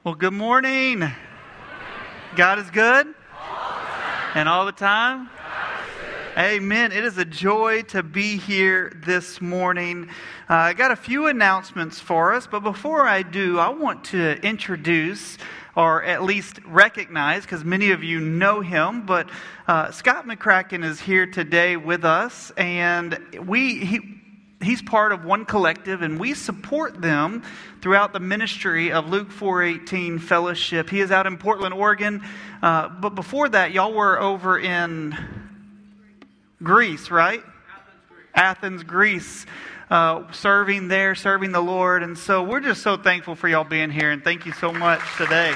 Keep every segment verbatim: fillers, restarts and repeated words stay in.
Well, good morning. God is good? And all the time? Amen. It is a joy to be here this morning. Uh, I got a few announcements for us, but before I do, I want to introduce, or at least recognize, because many of you know him, but uh, Scott McCracken is here today with us, and we he, he's part of One Collective, and we support them throughout the ministry of Luke four eighteen Fellowship. He is out in Portland, Oregon, uh, but before that, y'all were over in Greece, right? Athens, Greece. Athens, Greece. Uh, serving there, serving the Lord. And so we're just so thankful for y'all being here. And thank you so much today.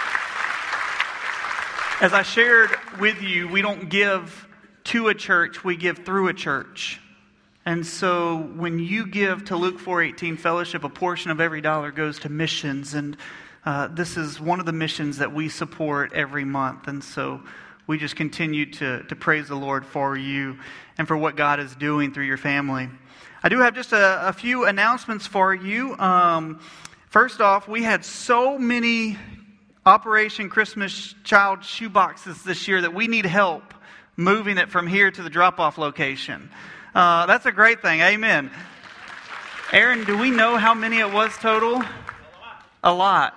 As I shared with you, we don't give to a church, we give through a church. And so when you give to Luke four eighteen Fellowship, a portion of every dollar goes to missions. And uh, this is one of the missions that we support every month. And so we just continue to, to praise the Lord for you and for what God is doing through your family. I do have just a, a few announcements for you. Um, first off, we had so many Operation Christmas Child shoeboxes this year that we need help moving it from here to the drop-off location. Uh, that's a great thing. Amen. Aaron, do we know how many it was total? A lot. A lot.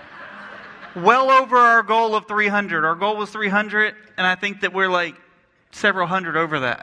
Well over our goal of three hundred. Our goal was three hundred, and I think that we're like several hundred over that.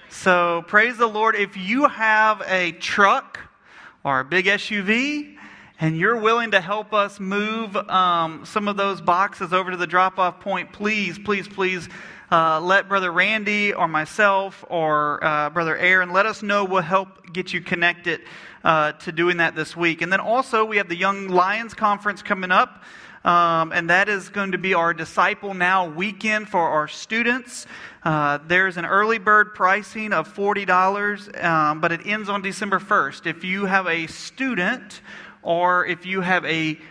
So praise the Lord. If you have a truck or a big S U V and you're willing to help us move um, some of those boxes over to the drop-off point, please, please, please uh, let Brother Randy or myself or uh, Brother Aaron, let us know. We'll help get you connected uh, to doing that this week. And then also we have the Young Lions Conference coming up. Um, and that is going to be our Disciple Now weekend for our students. Uh, there's an early bird pricing of forty dollars, um, but it ends on December first. If you have a student or if you have a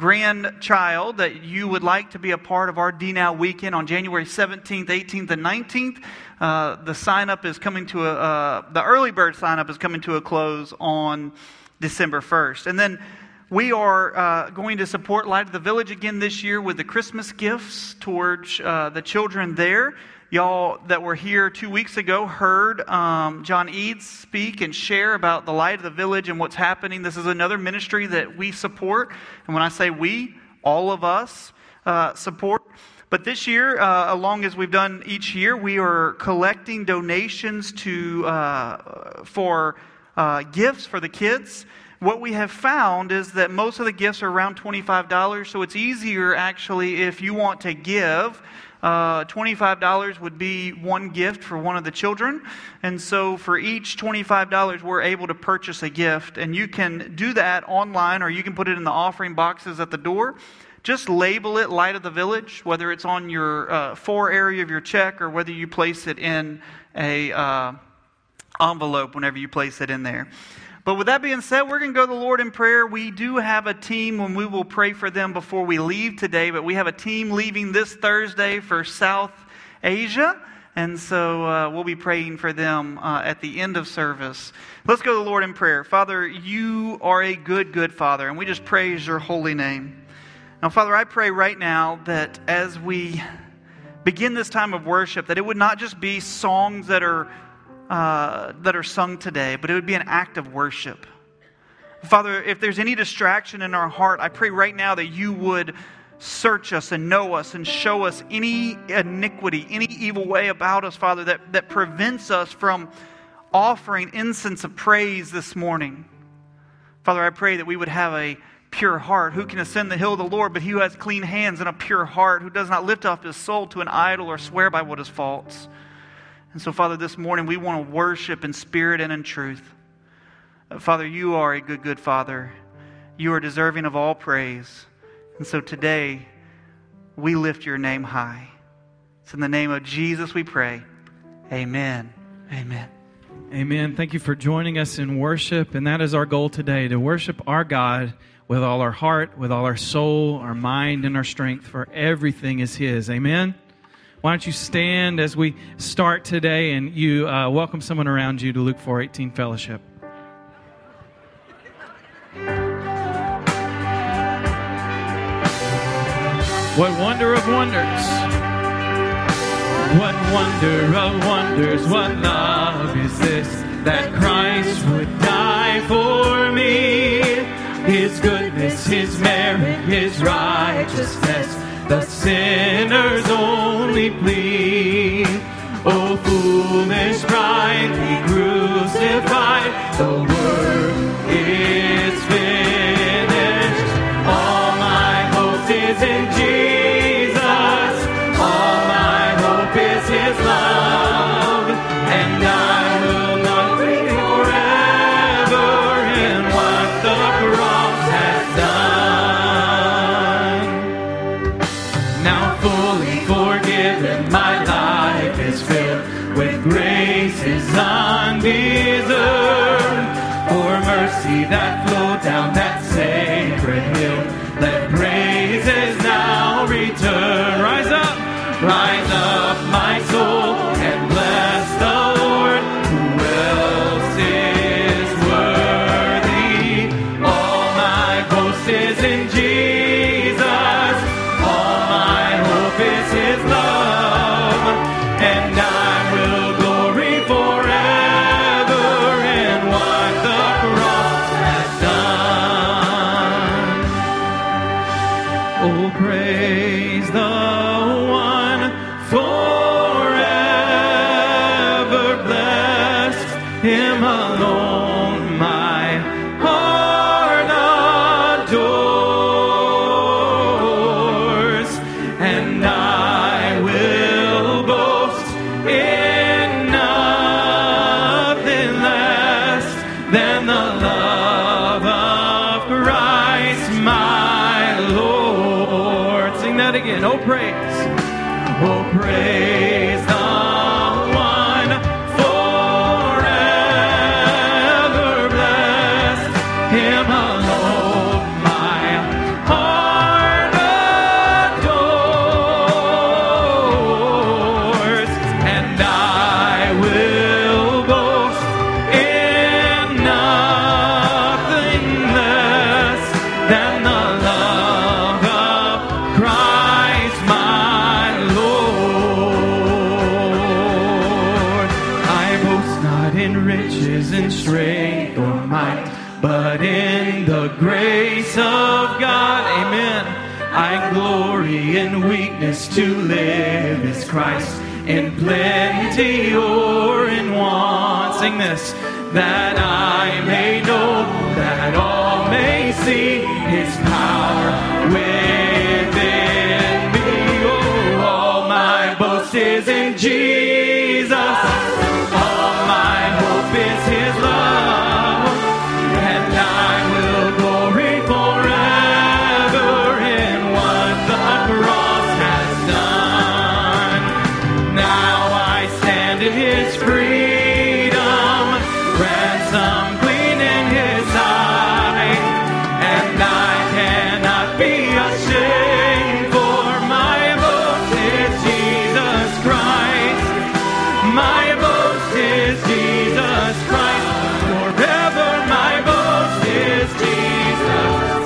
grandchild that you would like to be a part of our D Now weekend on January seventeenth, eighteenth, and nineteenth, uh, the sign up is coming to a, uh, the early bird sign up is coming to a close on December first. And then we are uh, going to support Light of the Village again this year with the Christmas gifts towards uh, the children there. Y'all that were here two weeks ago heard um, John Eads speak and share about the Light of the Village and what's happening. This is another ministry that we support. And when I say we, all of us uh, support. But this year, uh, along as we've done each year, we are collecting donations to uh, for uh, gifts for the kids. What we have found is that most of the gifts are around twenty-five dollars, so it's easier actually if you want to give. Uh, twenty-five dollars would be one gift for one of the children, and so for each twenty-five dollars we're able to purchase a gift, and you can do that online or you can put it in the offering boxes at the door. Just label it Light of the Village, whether it's on your uh, for area of your check or whether you place it in a uh, envelope whenever you place it in there. But with that being said, we're going to go to the Lord in prayer. We do have a team when we will pray for them before we leave today. But we have a team leaving this Thursday for South Asia. And so uh, we'll be praying for them uh, at the end of service. Let's go to the Lord in prayer. Father, you are a good, good Father. And we just praise your holy name. Now, Father, I pray right now that as we begin this time of worship, that it would not just be songs that are Uh, that are sung today, but it would be an act of worship. Father, if there's any distraction in our heart, I pray right now that you would search us and know us and show us any iniquity, any evil way about us, Father, that, that prevents us from offering incense of praise this morning. Father, I pray that we would have a pure heart. Who can ascend the hill of the Lord, but he who has clean hands and a pure heart, who does not lift up his soul to an idol or swear by what is false. And so, Father, this morning we want to worship in spirit and in truth. Uh, Father, you are a good, good Father. You are deserving of all praise. And so today, we lift your name high. It's in the name of Jesus we pray. Amen. Amen. Amen. Thank you for joining us in worship. And that is our goal today, to worship our God with all our heart, with all our soul, our mind, and our strength, for everything is His. Amen. Why don't you stand as we start today and you uh, welcome someone around you to Luke four eighteen Fellowship. What wonder of wonders. What wonder of wonders. What love is this, that Christ would die for me. His goodness, His merit, His righteousness, the sinner's only plea. O foolish pride, He crucified, the work is finished. All my hope is in Jesus, all my hope is His love, and I will not grieve forever in what the cross has done. Now fully forgiven, my life is filled with graces undeserved. For mercy that flowed down that sacred hill, let praises now return. Rise up, rise up, my soul, and bless the Lord. Who else is worthy? All my boast is in Jesus, all my hope is His love, and I will glory forever in what the cross has done. Oh, praise the one forever blessed, Him alone my heart adores, and I will boast in nothing less than the love of Christ my Lord. Sing that again. Oh, praise. Oh, praise the one forever blessed, Him alone my heart adores, and I will boast in nothing less than the love of Christ my Lord. I boast not in riches and strength or might, but in the grace of God. Amen. I glory in weakness, to live is Christ, in plenty or in want. Sing this. That I may know, that all may see His power within me. Oh, all my boast is in Jesus, all my hope is His love, and I will glory forever in what the cross has done. Now I stand in His freedom, ransom clean in His sight, and I cannot be ashamed, for my boast is Jesus Christ. My boast is Jesus Christ. Forever my boast is Jesus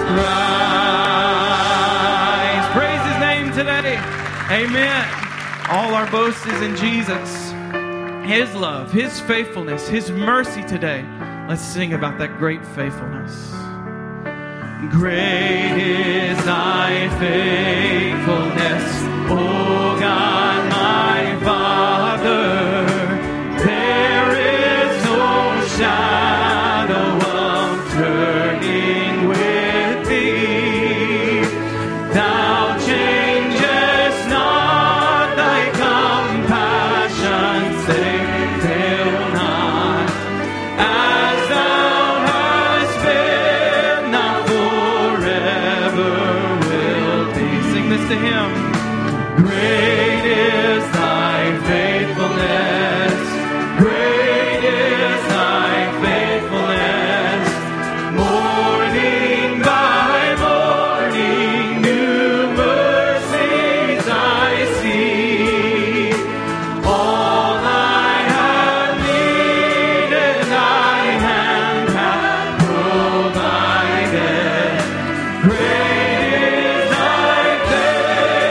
Christ. Praise His name today. Amen. All our boast is in Jesus. His love, His faithfulness, His mercy today. Let's sing about that great faithfulness. Great is Thy faithfulness, O God, my Father. There is no shadow of turning with Thee. Thou changest not, Thy compassions they fail not. As Thou hast been, Thou forever wilt be. Sing this to Him. Great is Thy faithfulness, great is Thy faithfulness. Morning by morning, new mercies I see. All I have needed, Thy hand hath provided. Great is Thy faithfulness.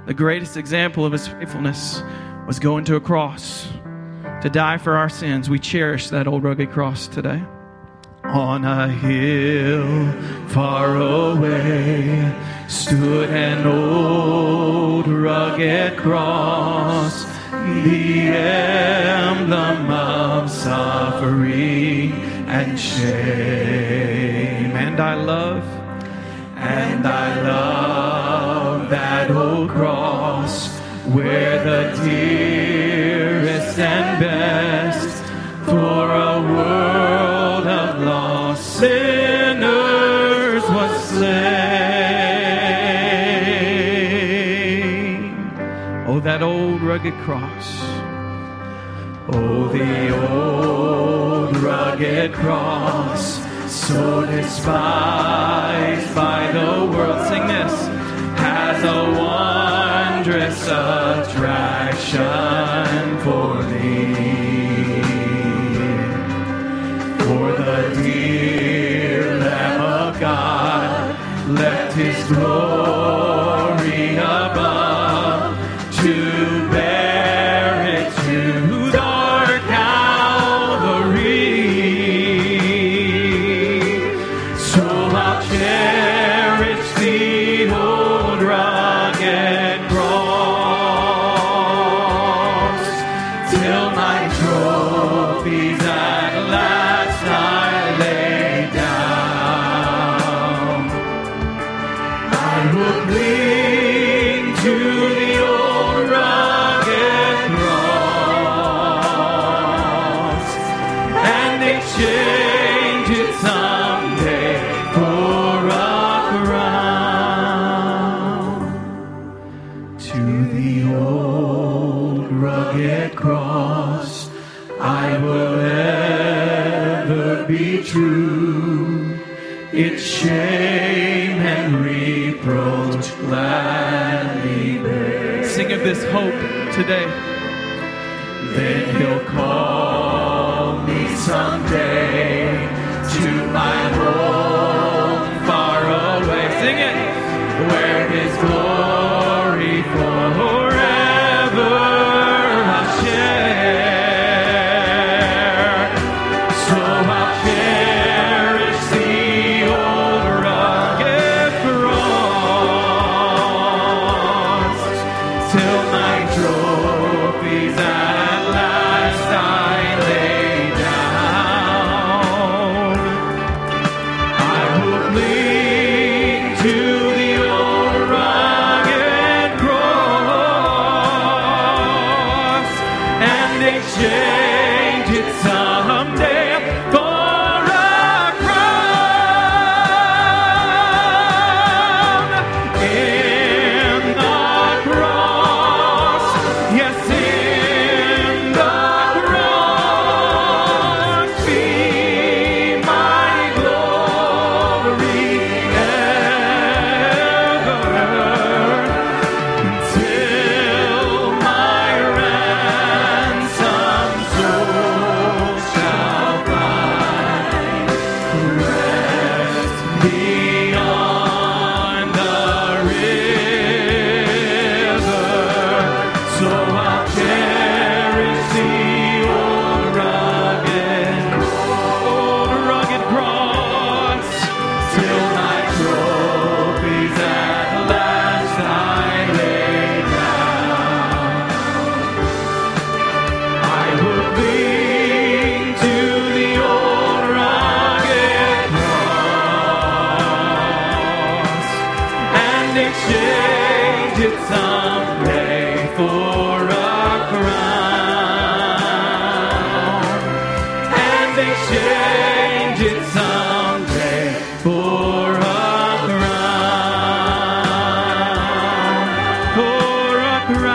the greatest example of his faithfulness was going to a cross to die for our sins. We cherish that old rugged cross today. On a hill far away stood an old rugged cross, the emblem of suffering and shame. And I love, and I love that old cross, where the dearest and best for a world of lost sinners was slain. Oh, that old rugged cross. Oh, the old rugged cross, so despised by the world. Sing this. Has a wondrous attraction for thee. For the dear Lamb of God left his glory above to bear it to dark Calvary. So I'll cherish the old rugged cross till my trophies at last I lay down. I will cling to the old rugged cross and exchange it someday for a crown. To the old rugged cross I will ever be true. Its shame and reproach gladly bear. Sing of this hope today. Then he'll call me someday to my home far away. Sing it. Where his glory forever I'll share. So I'll cherish the old rugged cross till my trophies at last I lay down. I will cling to the old rugged cross and exchange it someday for a crown. In the cross, yes, in the cross, be my glory ever, until my ransom soul shall find rest beyond the river. So I'll cherish the old rugged, old rugged cross till my trophies at last I lay down. I will cling to the old rugged cross and exchange it someday for a crown. And exchange it someday for a crown. For a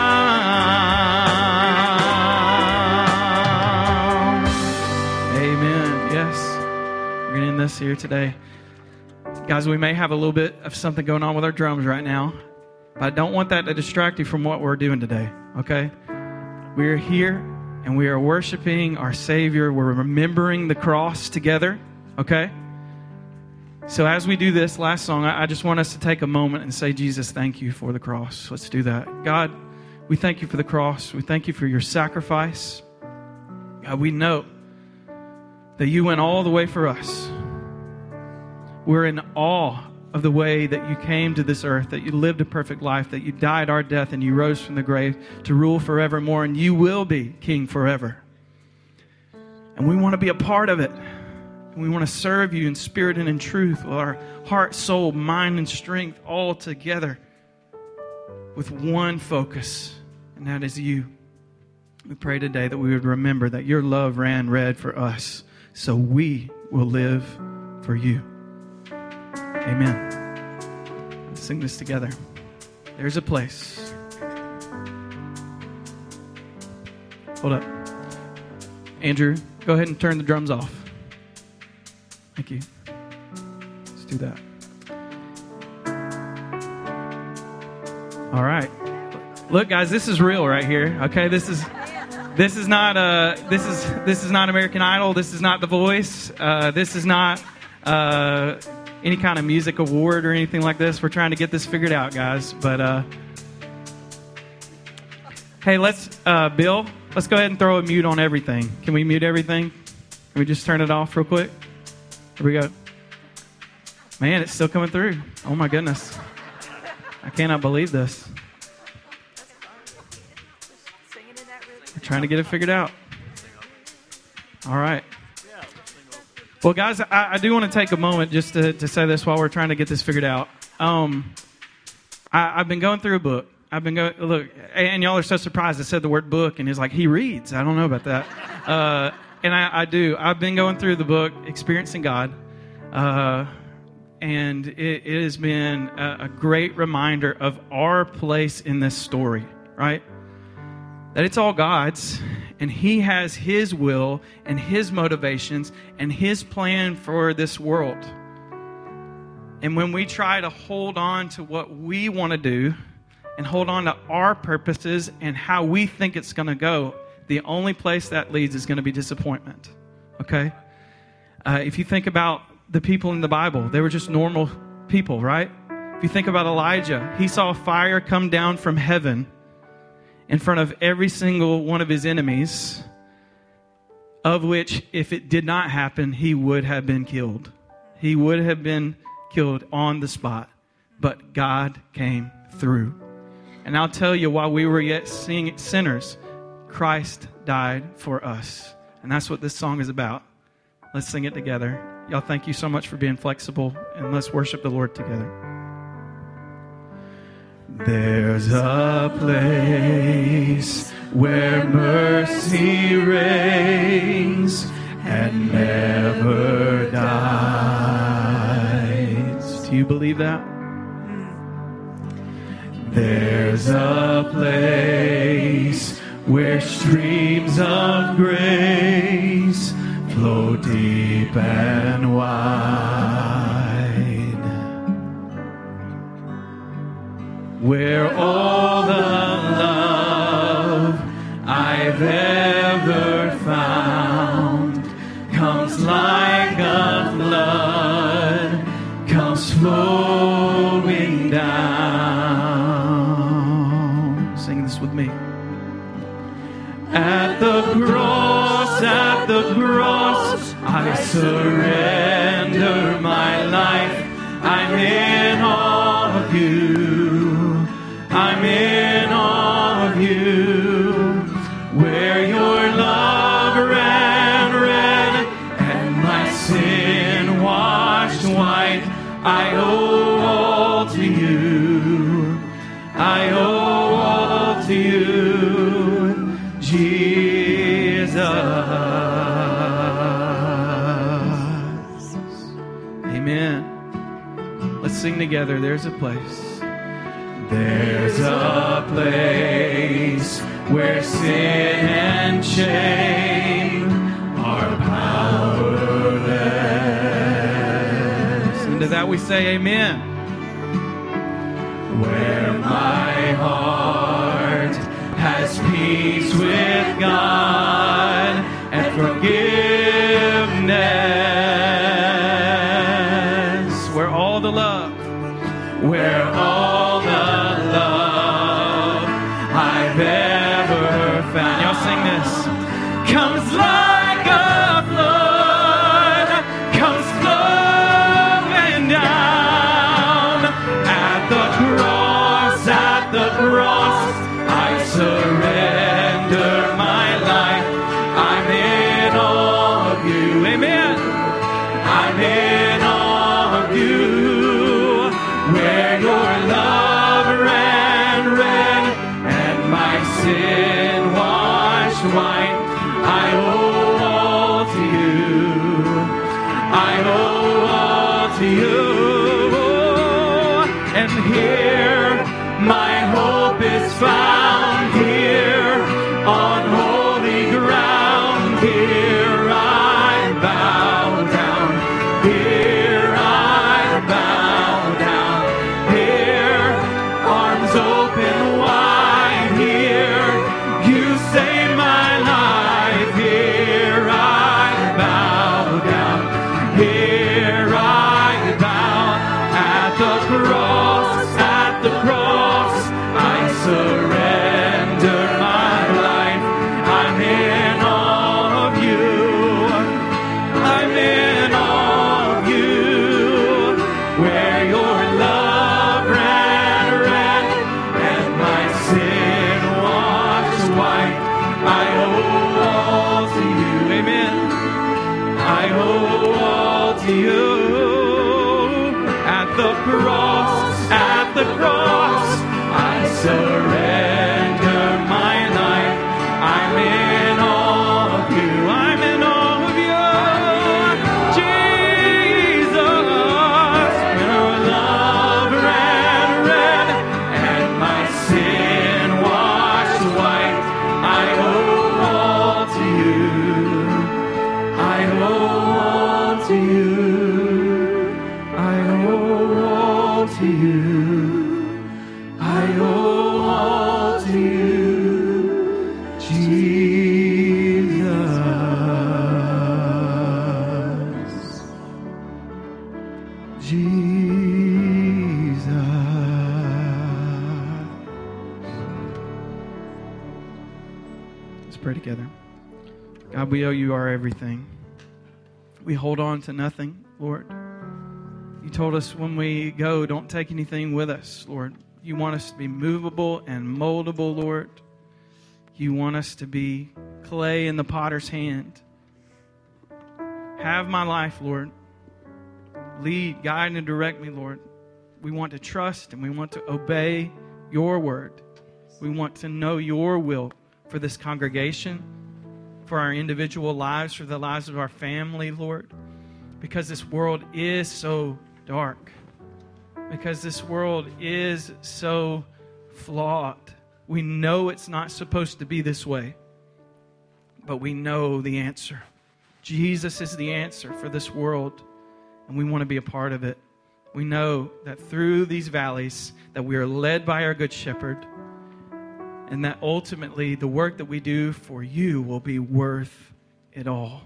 crown. Amen. Yes. We're going to end this here today. Guys, we may have a little bit of something going on with our drums right now, but I don't want that to distract you from what we're doing today, okay? We're here and we are worshiping our Savior. We're remembering the cross together, okay? So as we do this last song, I I just want us to take a moment and say, Jesus, thank you for the cross. Let's do that. God, we thank you for the cross. We thank you for your sacrifice. God, we know that you went all the way for us. We're in awe of the way that you came to this earth, that you lived a perfect life, that you died our death and you rose from the grave to rule forevermore, and you will be king forever. And we want to be a part of it. And we want to serve you in spirit and in truth with our heart, soul, mind, and strength all together with one focus, and that is you. We pray today that we would remember that your love ran red for us, so we will live for you. Amen. Let's sing this together. There's a place. Hold up. Andrew, go ahead and turn the drums off. Thank you. Let's do that. All right. Look, guys, this is real right here. Okay, this is this is not uh this is this is not American Idol. This is not The Voice. Uh, this is not uh, any kind of music award or anything like this. We're trying to get this figured out, guys. But uh, hey, let's uh, Bill. Let's go ahead and throw a mute on everything. Can we mute everything? Can we just turn it off real quick? Here we go. Man, it's still coming through. Oh my goodness. I cannot believe this. We're trying to get it figured out. All right. Well, guys, I, I do want to take a moment just to, to say this while we're trying to get this figured out. Um, I, I've been going through a book. I've been going, look, and y'all are so surprised I said the word book, and he's like, he reads. I don't know about that. Uh, and I, I do. I've been going through the book, Experiencing God, uh, and it, it has been a, a great reminder of our place in this story, right? That it's all God's, and He has His will and His motivations and His plan for this world. And when we try to hold on to what we want to do, and hold on to our purposes and how we think it's going to go, the only place that leads is going to be disappointment. Okay? Uh, if you think about the people in the Bible, they were just normal people, right? If you think about Elijah, he saw fire come down from heaven in front of every single one of his enemies, of which, if it did not happen, he would have been killed. He would have been killed on the spot. But God came through. And I'll tell you, while we were yet sinners, Christ died for us. And that's what this song is about. Let's sing it together. Y'all, thank you so much for being flexible, and let's worship the Lord together. There's a place where mercy reigns and never dies. Do you believe that? There's a place where streams of grace flow deep and wide, where all the love I've ever found comes like a flood, comes flowing down. Sing this with me. At the cross, at the cross, I surrender my life. I'm in awe of you. I'm in awe of you. Where your love ran red and my sin washed white, I owe all to you. I owe all to you, Jesus. Amen. Let's sing together. There's a place. There's a place where sin and shame are powerless. And to that we say amen. Where my heart has peace with God and forgiveness. the love, where all the love I've ever found. Y'all sing this. Comes like a flood, comes flowing down. At the cross, at the cross, I surrender my life. I'm in awe of you. Amen. I'm in awe of you. Where your love ran red and my sin washed white. I owe all to you. I owe all to you. And here my hope is found, here on holy ground. Here I bow down. Here I bow down. Here, arms open wide. Here you save my life. Here I bow down. Here I bow. At the cross, at the cross, I surrender my life. I'm in awe of you. I'm in awe of you. Where your love ran red and my sin washed white. I owe all to you. Amen. I owe all to you. At the cross, at the cross, I surrender my life. I'm in awe of you. I'm in awe of you, Jesus. Your love ran red and my sin washed white. I owe all to you. I owe all to you. I owe all to you. I owe all to you, Jesus. Jesus. Let's pray together. God, we owe you our everything. We hold on to nothing, Lord. You told us when we go, don't take anything with us, Lord. You want us to be movable and moldable, Lord. You want us to be clay in the potter's hand. Have my life, Lord. Lead, guide, and direct me, Lord. We want to trust and we want to obey your word. We want to know your will for this congregation, for our individual lives, for the lives of our family, Lord. Because this world is so dark. Because this world is so flawed. We know it's not supposed to be this way. But we know the answer. Jesus is the answer for this world. And we want to be a part of it. We know that through these valleys that we are led by our Good Shepherd. And that ultimately the work that we do for you will be worth it all.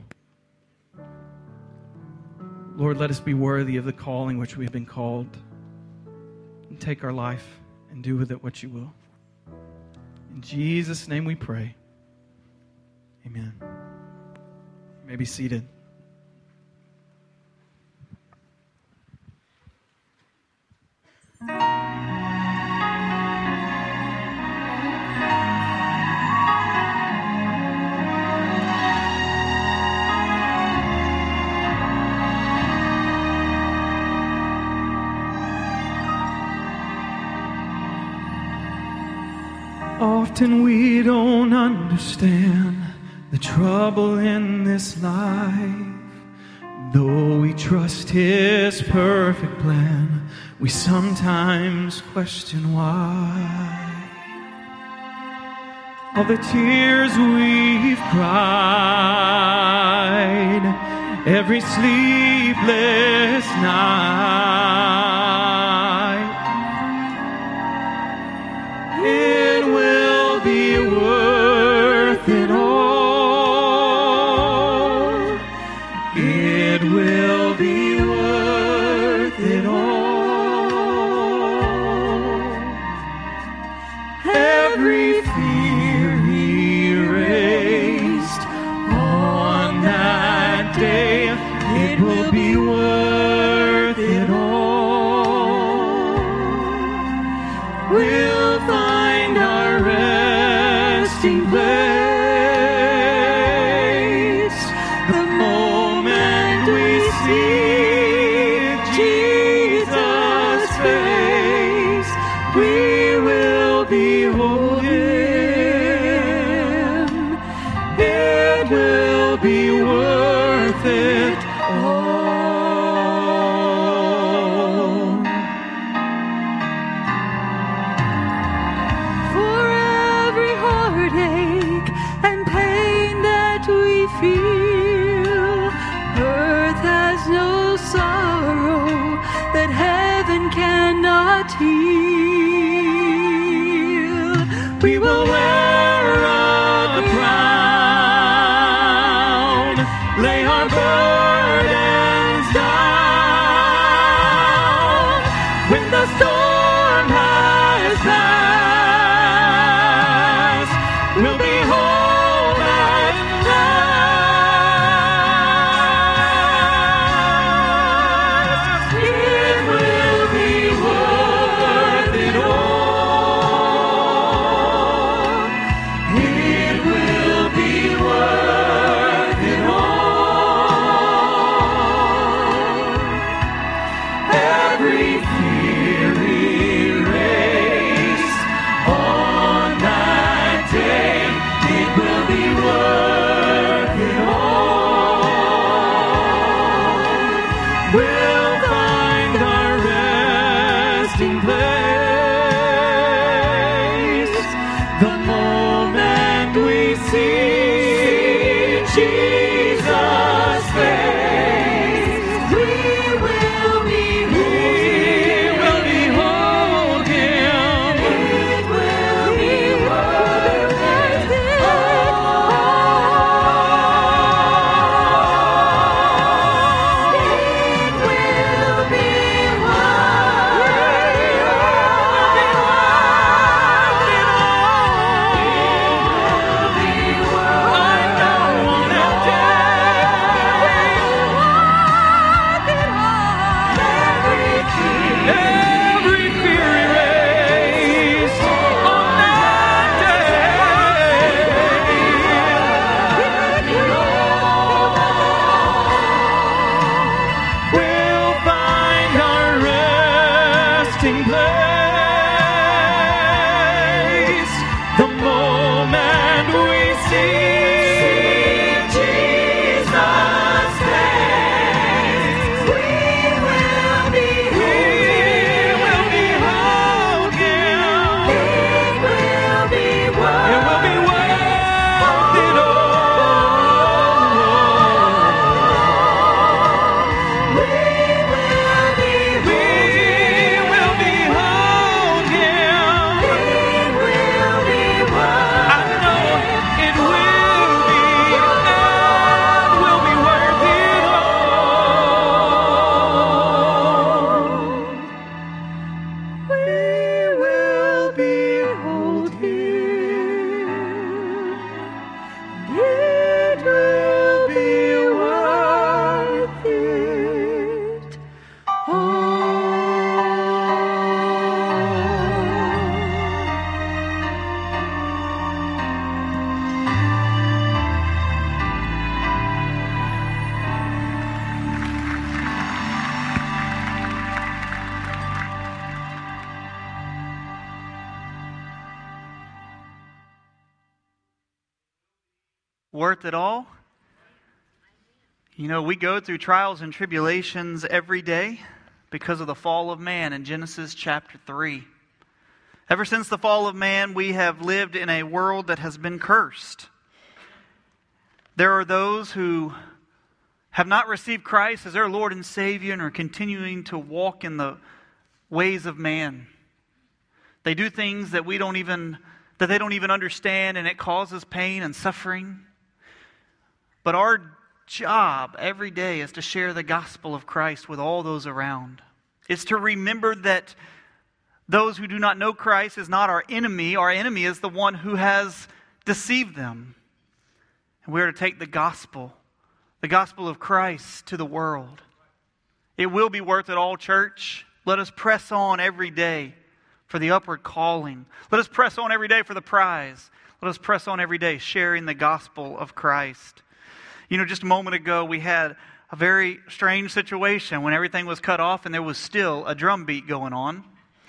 Lord, let us be worthy of the calling which we have been called. And take our life and do with it what you will. In Jesus' name we pray. Amen. You may be seated. Often we don't understand the trouble in this life. Though we trust His perfect plan, we sometimes question why. All the tears we've cried, every sleepless night, it will be worth it all. It will be worth it all. resting place. The moment we see Jesus' face, we will behold Him. It will be worth it all. For every heartache and pain that we feel, earth has no sorrow that heaven cannot heal. We will wear a crown, lay our burdens down. When the storm has passed, we'll be home at last. It will be worth it all. It will be worth it all. Every fear erased on that day. It will be worth it all. We'll find our resting place the moment we see Jesus' face. We will be we will behold Him. It will be worth it all. It will be worth it all. I know on that day, every fear erased on that day. We'll find our resting place the moment we see Jesus' face. We will be we will behold Him. It will be worth it will be worth it all. We will be we will behold Him. It will be worth I know it will be and will be worth it all. We will behold Him. It will be worth it Worth it all? You know, we go through trials and tribulations every day because of the fall of man in Genesis chapter three. Ever since the fall of man, we have lived in a world that has been cursed. There are those who have not received Christ as their Lord and Savior and are continuing to walk in the ways of man. They do things that we don't even that they don't even understand, and it causes pain and suffering. But our job every day is to share the gospel of Christ with all those around. It's to remember that those who do not know Christ is not our enemy. Our enemy is the one who has deceived them. And we are to take the gospel, the gospel of Christ, to the world. It will be worth it all, church. Let us press on every day for the upward calling. Let us press on every day for the prize. Let us press on every day, sharing the gospel of Christ. You know, just a moment ago, we had a very strange situation when everything was cut off and there was still a drum beat going on.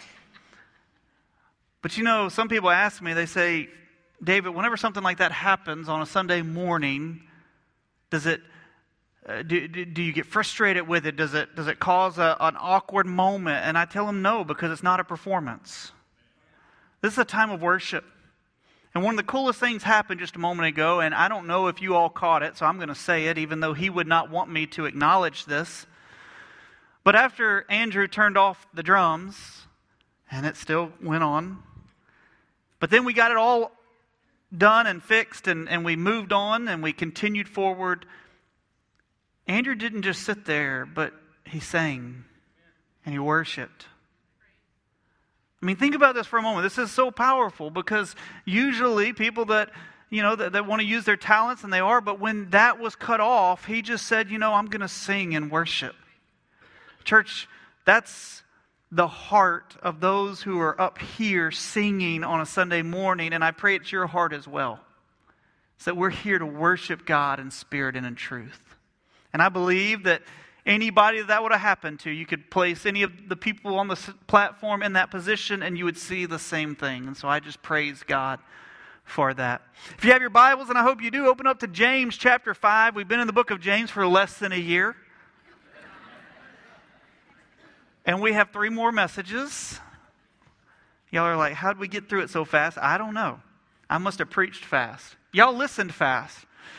But you know, some people ask me, they say, David, whenever something like that happens on a Sunday morning, does it, uh, do, do, do you get frustrated with it? Does it, does it cause a, an awkward moment? And I tell them no, because it's not a performance. This is a time of worship. And one of the coolest things happened just a moment ago, and I don't know if you all caught it, so I'm going to say it, even though he would not want me to acknowledge this. But after Andrew turned off the drums, and it still went on, but then we got it all done and fixed, and, and we moved on, and we continued forward. Andrew didn't just sit there, but he sang, and he worshiped. I mean, think about this for a moment. This is so powerful because usually people that, you know, that, that want to use their talents, and they are, but when that was cut off, he just said, you know, I'm going to sing and worship. Church, that's the heart of those who are up here singing on a Sunday morning, and I pray it's your heart as well. It's that we're here to worship God in spirit and in truth. And I believe that anybody that, that would have happened to, you could place any of the people on the platform in that position and you would see the same thing. And so I just praise God for that. If you have your Bibles, and I hope you do, open up to James chapter five. We've been in the book of James for less than a year. And we have three more messages. Y'all are like, how did we get through it so fast? I don't know. I must have preached fast. Y'all listened fast.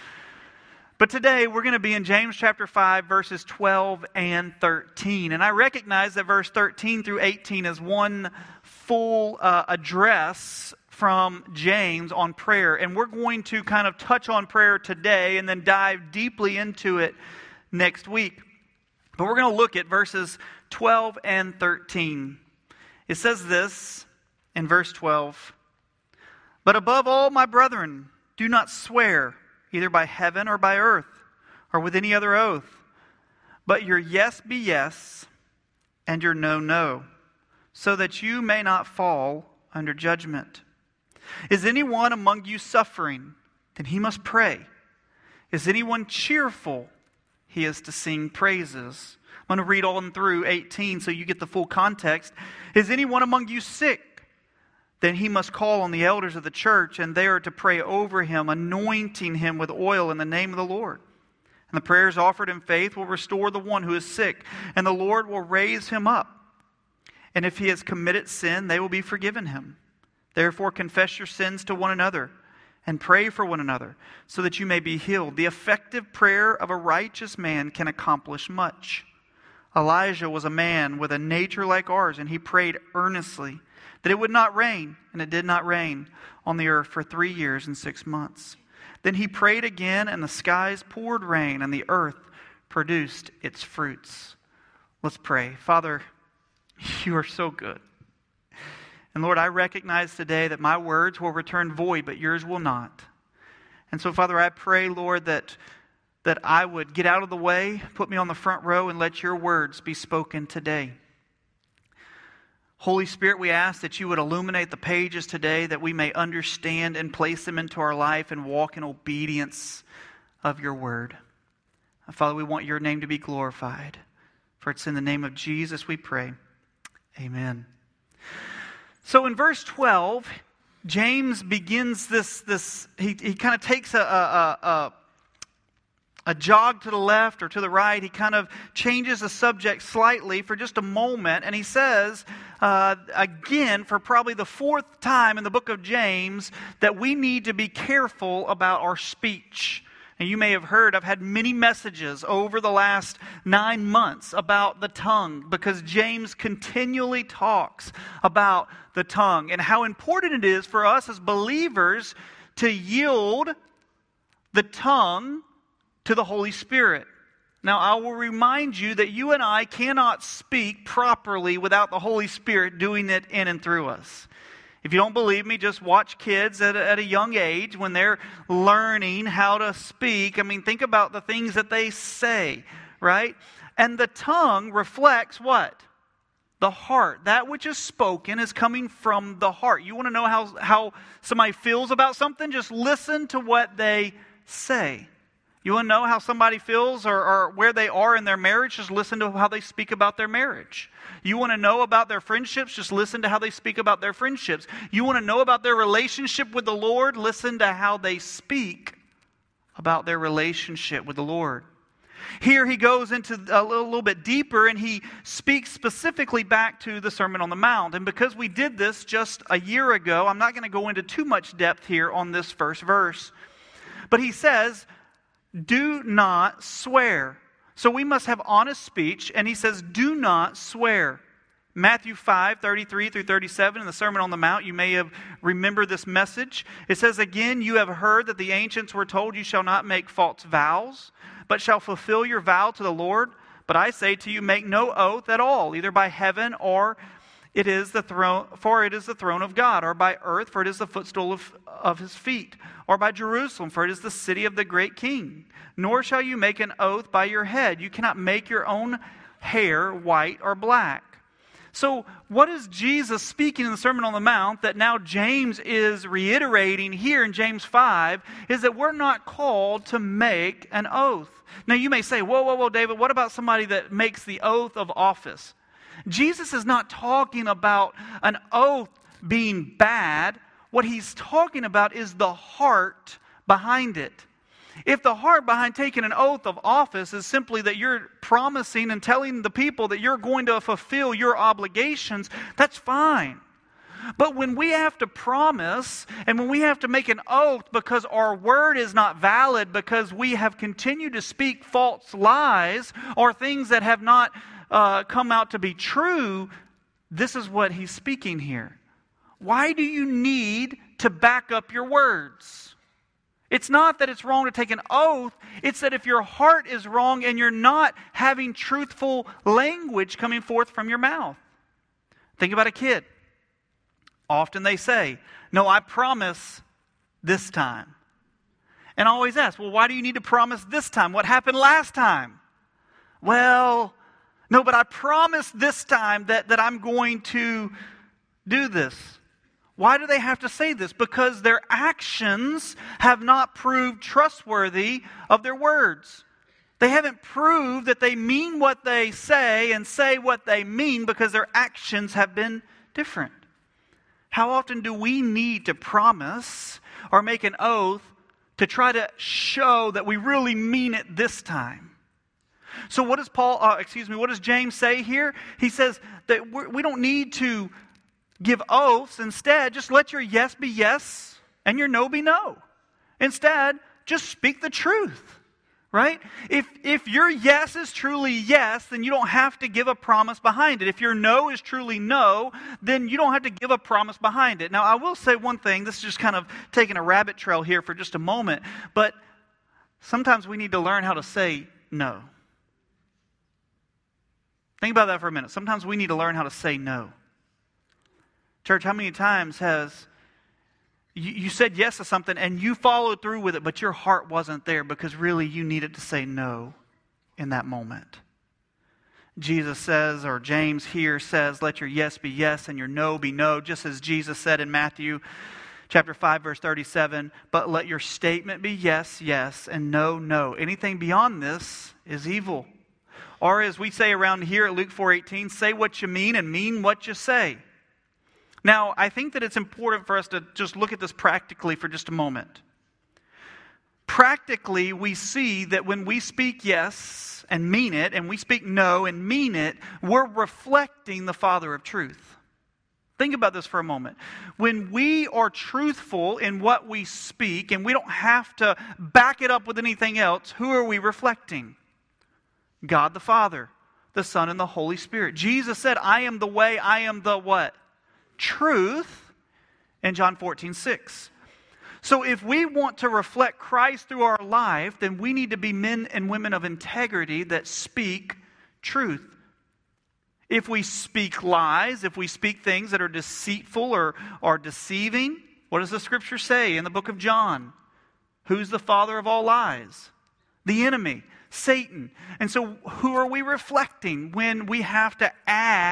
But today we're going to be in James chapter five, verses twelve and thirteen. And I recognize that verse thirteen through eighteen is one full uh, address from James on prayer. And we're going to kind of touch on prayer today and then dive deeply into it next week. But we're going to look at verses twelve and thirteen. It says this in verse twelve. But above all, my brethren, do not swear, either by heaven or by earth, or with any other oath. But your yes be yes, and your no, no, so that you may not fall under judgment. Is anyone among you suffering? Then he must pray. Is anyone cheerful? He is to sing praises. I'm going to read on through eighteen so you get the full context. Is anyone among you sick? Then he must call on the elders of the church, and they are to pray over him, anointing him with oil in the name of the Lord. And the prayers offered in faith will restore the one who is sick, and the Lord will raise him up. And if he has committed sin, they will be forgiven him. Therefore confess your sins to one another, and pray for one another, so that you may be healed. The effective prayer of a righteous man can accomplish much. Elijah was a man with a nature like ours, and he prayed earnestly that it would not rain, and it did not rain on the earth for three years and six months. Then he prayed again, and the skies poured rain, and the earth produced its fruits. Let's pray. Father, you are so good. And Lord, I recognize today that my words will return void, but yours will not. And so, Father, I pray, Lord, that, that I would get out of the way, put me on the front row, and let your words be spoken today. Holy Spirit, we ask that you would illuminate the pages today, that we may understand and place them into our life and walk in obedience of your word. Father, we want your name to be glorified. For it's in the name of Jesus we pray. Amen. So in verse twelve, James begins this, this he, he kind of takes a, a, a, a jog to the left or to the right. He kind of changes the subject slightly for just a moment. And he says, uh, again, for probably the fourth time in the book of James, that we need to be careful about our speech. And you may have heard, I've had many messages over the last nine months about the tongue, because James continually talks about the tongue and how important it is for us as believers to yield the tongue to the Holy Spirit. Now, I will remind you that you and I cannot speak properly without the Holy Spirit doing it in and through us. If you don't believe me, just watch kids at a, at a young age when they're learning how to speak. I mean, think about the things that they say, right? And the tongue reflects what? The heart. That which is spoken is coming from the heart. You want to know how, how somebody feels about something? Just listen to what they say. You want to know how somebody feels or, or where they are in their marriage? Just listen to how they speak about their marriage. You want to know about their friendships? Just listen to how they speak about their friendships. You want to know about their relationship with the Lord? Listen to how they speak about their relationship with the Lord. Here he goes into a little, little bit deeper, and he speaks specifically back to the Sermon on the Mount. And because we did this just a year ago, I'm not going to go into too much depth here on this first verse. But he says, do not swear. So we must have honest speech, and he says, do not swear. Matthew five, thirty-three through thirty-seven in the Sermon on the Mount, you may have remembered this message. It says, again, you have heard that the ancients were told, you shall not make false vows, but shall fulfill your vow to the Lord. But I say to you, make no oath at all, either by heaven or it is the throne, for it is the throne of God, or by earth, for it is the footstool of, of his feet, or by Jerusalem, for it is the city of the great king. Nor shall you make an oath by your head. You cannot make your own hair white or black. So what is Jesus speaking in the Sermon on the Mount that now James is reiterating here in James five is that we're not called to make an oath. Now you may say, whoa, whoa, whoa, David, what about somebody that makes the oath of office? Jesus is not talking about an oath being bad. What he's talking about is the heart behind it. If the heart behind taking an oath of office is simply that you're promising and telling the people that you're going to fulfill your obligations, that's fine. But when we have to promise and when we have to make an oath because our word is not valid, because we have continued to speak false lies or things that have not uh, come out to be true, this is what he's speaking here. Why do you need to back up your words? It's not that it's wrong to take an oath. It's that if your heart is wrong and you're not having truthful language coming forth from your mouth. Think about a kid. Often they say, no, I promise this time. And I always ask, well, why do you need to promise this time? What happened last time? Well, no, but I promised this time that, that I'm going to do this. Why do they have to say this? Because their actions have not proved trustworthy of their words. They haven't proved that they mean what they say and say what they mean because their actions have been different. How often do we need to promise or make an oath to try to show that we really mean it this time? So what does Paul, uh, excuse me, what does James say here? He says that we're, we don't need to give oaths. Instead, just let your yes be yes and your no be no. Instead, just speak the truth, right? If if your yes is truly yes, then you don't have to give a promise behind it. If your no is truly no, then you don't have to give a promise behind it. Now, I will say one thing. This is just kind of taking a rabbit trail here for just a moment, but sometimes we need to learn how to say no. Think about that for a minute. Sometimes we need to learn how to say no. Church, how many times has you, you said yes to something and you followed through with it, but your heart wasn't there because really you needed to say no in that moment? Jesus says, or James here says, let your yes be yes and your no be no, just as Jesus said in Matthew chapter five, verse thirty-seven, but let your statement be yes, yes, and no, no. Anything beyond this is evil. Or as we say around here at Luke four eighteen, say what you mean and mean what you say. Now, I think that it's important for us to just look at this practically for just a moment. Practically, we see that when we speak yes and mean it, and we speak no and mean it, we're reflecting the Father of truth. Think about this for a moment. When we are truthful in what we speak, and we don't have to back it up with anything else, who are we reflecting? God the Father, the Son, and the Holy Spirit. Jesus said, I am the way, I am the what? Truth in John fourteen six. So if we want to reflect Christ through our life, then we need to be men and women of integrity that speak truth. If we speak lies, if we speak things that are deceitful or, or deceiving, what does the Scripture say in the book of John? Who's the father of all lies? The enemy, Satan. And so who are we reflecting when we have to add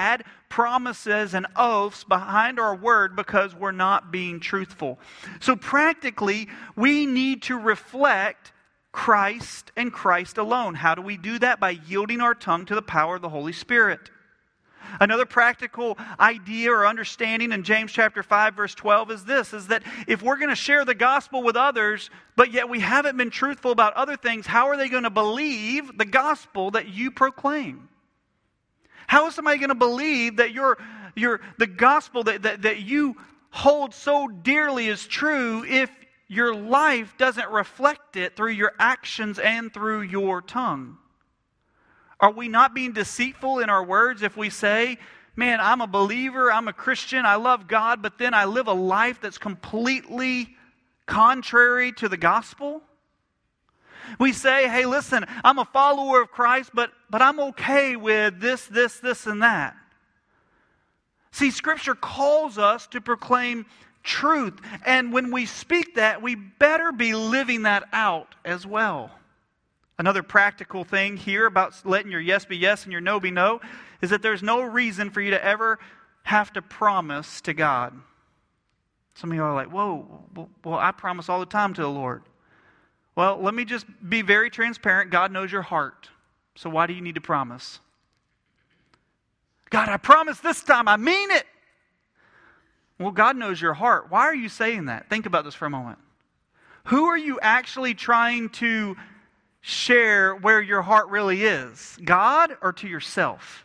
promises and oaths behind our word because we're not being truthful. So practically, we need to reflect Christ and Christ alone. How do we do that? By yielding our tongue to the power of the Holy Spirit. Another practical idea or understanding in James chapter five verse twelve is this, is that if we're going to share the gospel with others, but yet we haven't been truthful about other things, how are they going to believe the gospel that you proclaim? How is somebody going to believe that your, your, the gospel that, that, that you hold so dearly is true if your life doesn't reflect it through your actions and through your tongue? Are we not being deceitful in our words if we say, man, I'm a believer, I'm a Christian, I love God, but then I live a life that's completely contrary to the gospel? We say, hey, listen, I'm a follower of Christ, but, but I'm okay with this, this, this, and that. See, Scripture calls us to proclaim truth, and when we speak that, we better be living that out as well. Another practical thing here about letting your yes be yes and your no be no is that there's no reason for you to ever have to promise to God. Some of you are like, whoa, well, I promise all the time to the Lord. Well, let me just be very transparent. God knows your heart. So why do you need to promise? God, I promise this time. I mean it. Well, God knows your heart. Why are you saying that? Think about this for a moment. Who are you actually trying to share where your heart really is? God or to yourself?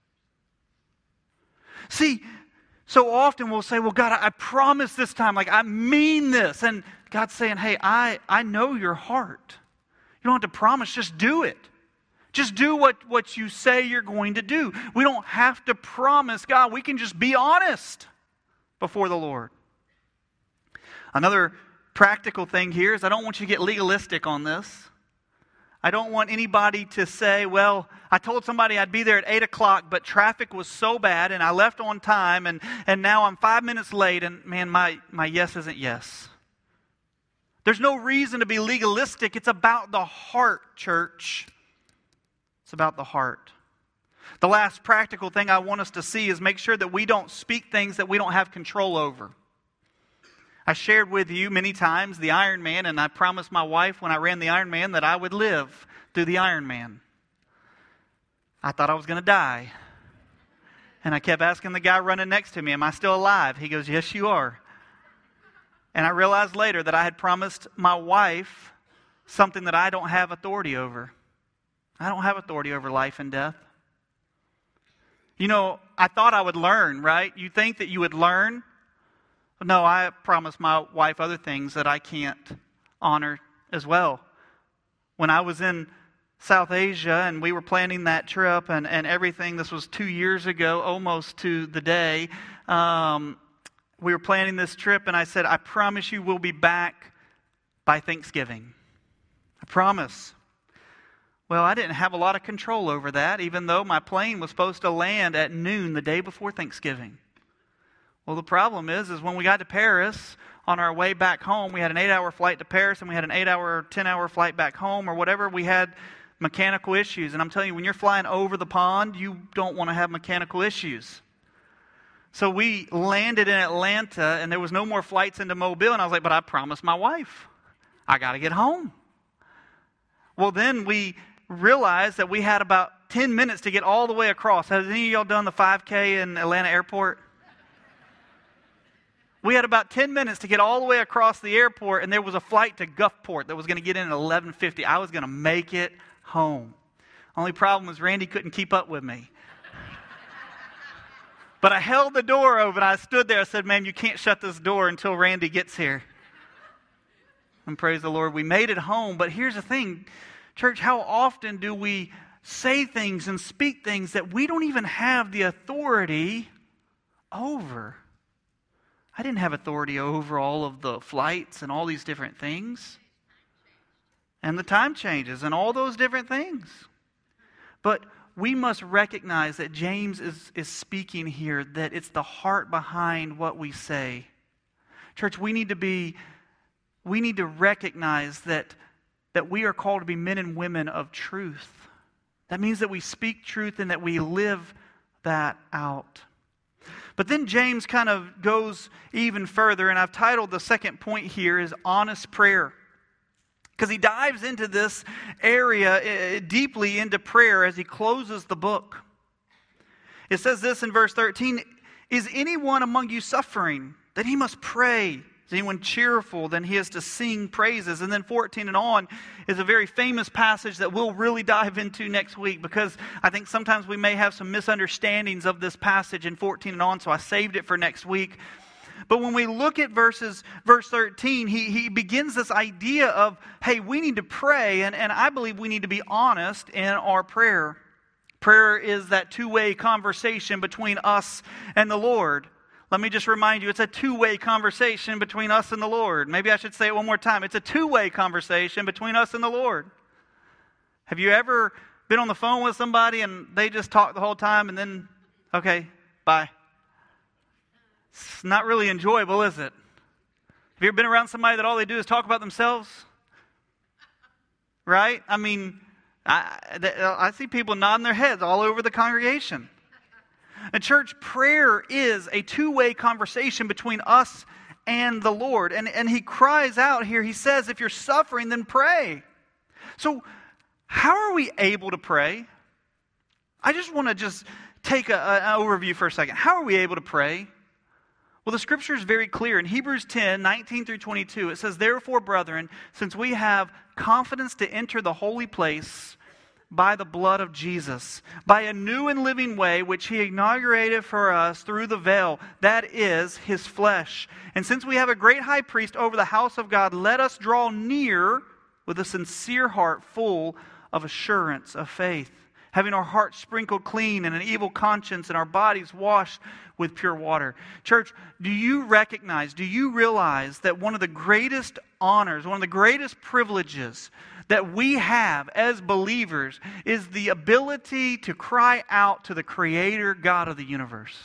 See, so often we'll say, well, God, I promise this time, like I mean this. And God's saying, hey, I, I know your heart. You don't have to promise, just do it. Just do what, what you say you're going to do. We don't have to promise God. We can just be honest before the Lord. Another practical thing here is I don't want you to get legalistic on this. I don't want anybody to say, well, I told somebody I'd be there at eight o'clock, but traffic was so bad and I left on time and, and now I'm five minutes late and man, my, my yes isn't yes. There's no reason to be legalistic. It's about the heart, church. It's about the heart. The last practical thing I want us to see is make sure that we don't speak things that we don't have control over. I shared with you many times the Ironman, and I promised my wife when I ran the Ironman that I would live through the Ironman. I thought I was going to die. And I kept asking the guy running next to me, am I still alive? He goes, yes, you are. And I realized later that I had promised my wife something that I don't have authority over. I don't have authority over life and death. You know, I thought I would learn, right? You think that you would learn. No, I promised my wife other things that I can't honor as well. When I was in South Asia and we were planning that trip and, and everything, this was two years ago, almost to the day, um, we were planning this trip and I said, I promise you we'll be back by Thanksgiving. I promise. Well, I didn't have a lot of control over that, even though my plane was supposed to land at noon the day before Thanksgiving. Well, the problem is, is when we got to Paris, on our way back home, we had an eight-hour flight to Paris, and we had an eight-hour, ten-hour flight back home, or whatever. We had mechanical issues. And I'm telling you, when you're flying over the pond, you don't want to have mechanical issues. So we landed in Atlanta, and there was no more flights into Mobile, and I was like, but I promised my wife. I got to get home. Well, then we realized that we had about ten minutes to get all the way across. Has any of y'all done the five K in Atlanta Airport? We had about ten minutes to get all the way across the airport, and there was a flight to Gulfport that was going to get in at eleven fifty. I was going to make it home. Only problem was Randy couldn't keep up with me. But I held the door open. I stood there. I said, man, you can't shut this door until Randy gets here. And praise the Lord, we made it home. But here's the thing, church, how often do we say things and speak things that we don't even have the authority over? I didn't have authority over all of the flights and all these different things. And the time changes and all those different things. But we must recognize that James is, is speaking here, that it's the heart behind what we say. Church, we need to be, we need to recognize that, that we are called to be men and women of truth. That means that we speak truth and that we live that out. But then James kind of goes even further, and I've titled the second point here is honest prayer. Because he dives into this area, uh, deeply into prayer as he closes the book. It says this in verse thirteen, is anyone among you suffering? Then he must pray. Is anyone cheerful? Then he is to sing praises. And then fourteen and on is a very famous passage that we'll really dive into next week, because I think sometimes we may have some misunderstandings of this passage in fourteen and on, so I saved it for next week. But when we look at verses, verse thirteen, he, he begins this idea of, hey, we need to pray, and, and I believe we need to be honest in our prayer. Prayer is that two-way conversation between us and the Lord. Let me just remind you, it's a two-way conversation between us and the Lord. Maybe I should say it one more time. It's a two-way conversation between us and the Lord. Have you ever been on the phone with somebody and they just talk the whole time and then, okay, bye? It's not really enjoyable, is it? Have you ever been around somebody that all they do is talk about themselves? Right? I mean, I, I see people nodding their heads all over the congregation. And church, prayer is a two-way conversation between us and the Lord. And, and he cries out here, he says, if you're suffering, then pray. So how are we able to pray? I just want to just take a, a, an overview for a second. How are we able to pray? Well, the scripture is very clear. In Hebrews ten, nineteen through twenty-two, it says, therefore, brethren, since we have confidence to enter the holy place by the blood of Jesus, by a new and living way which he inaugurated for us through the veil, that is, his flesh. And since we have a great high priest over the house of God, let us draw near with a sincere heart full of assurance of faith, having our hearts sprinkled clean and an evil conscience and our bodies washed with pure water. Church, do you recognize, do you realize that one of the greatest honors, one of the greatest privileges that we have as believers is the ability to cry out to the Creator God of the universe?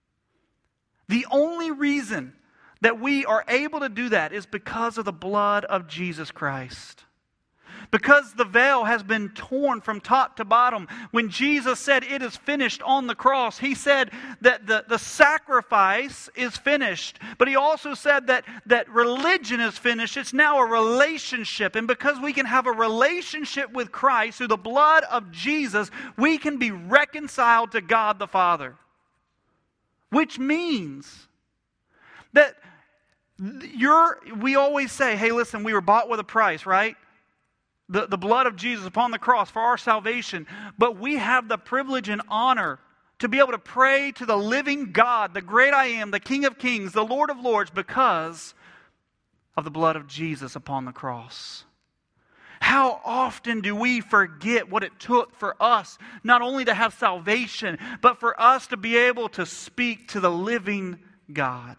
The only reason that we are able to do that is because of the blood of Jesus Christ. Because the veil has been torn from top to bottom. When Jesus said it is finished on the cross, he said that the, the sacrifice is finished. But he also said that, that religion is finished. It's now a relationship. And because we can have a relationship with Christ through the blood of Jesus, we can be reconciled to God the Father. Which means that you're, we always say, hey, listen, we were bought with a price, right? The, the blood of Jesus upon the cross for our salvation. But we have the privilege and honor to be able to pray to the living God, the great I am, the King of Kings, the Lord of Lords, because of the blood of Jesus upon the cross. How often do we forget what it took for us not only to have salvation, but for us to be able to speak to the living God?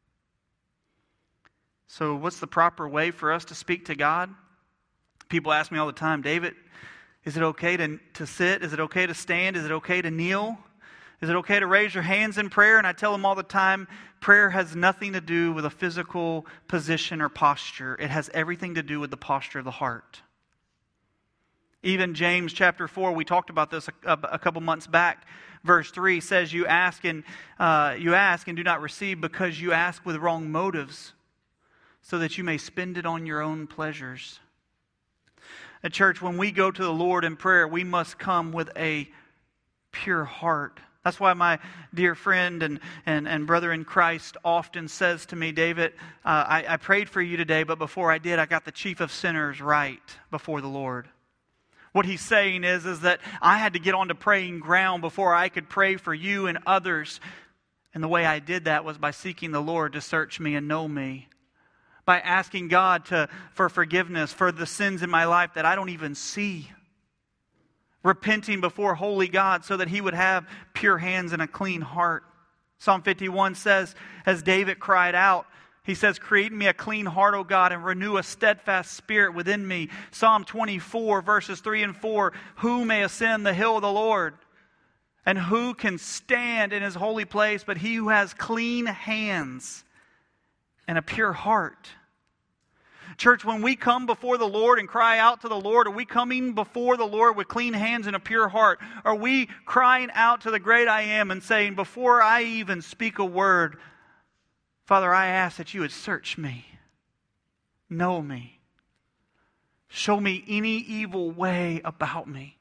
So what's the proper way for us to speak to God? People ask me all the time, David, is it okay to, to sit? Is it okay to stand? Is it okay to kneel? Is it okay to raise your hands in prayer? And I tell them all the time, prayer has nothing to do with a physical position or posture. It has everything to do with the posture of the heart. Even James chapter four, we talked about this a, a couple months back. Verse three says, you ask and uh, you ask and do not receive because you ask with wrong motives, so that you may spend it on your own pleasures. At church, when we go to the Lord in prayer, we must come with a pure heart. That's why my dear friend and, and, and brother in Christ often says to me, David, uh, I, I prayed for you today, but before I did, I got the chief of sinners right before the Lord. What he's saying is, is that I had to get onto praying ground before I could pray for you and others. And the way I did that was by seeking the Lord to search me and know me. By asking God to, for forgiveness for the sins in my life that I don't even see. Repenting before holy God so that He would have pure hands and a clean heart. Psalm fifty-one says, as David cried out, he says, create in me a clean heart, O God, and renew a steadfast spirit within me. Psalm twenty-four, verses three and four, who may ascend the hill of the Lord? And who can stand in His holy place? But he who has clean hands and a pure heart. Church, when we come before the Lord and cry out to the Lord, are we coming before the Lord with clean hands and a pure heart? Are we crying out to the great I Am and saying, before I even speak a word, Father, I ask that you would search me, know me, show me any evil way about me?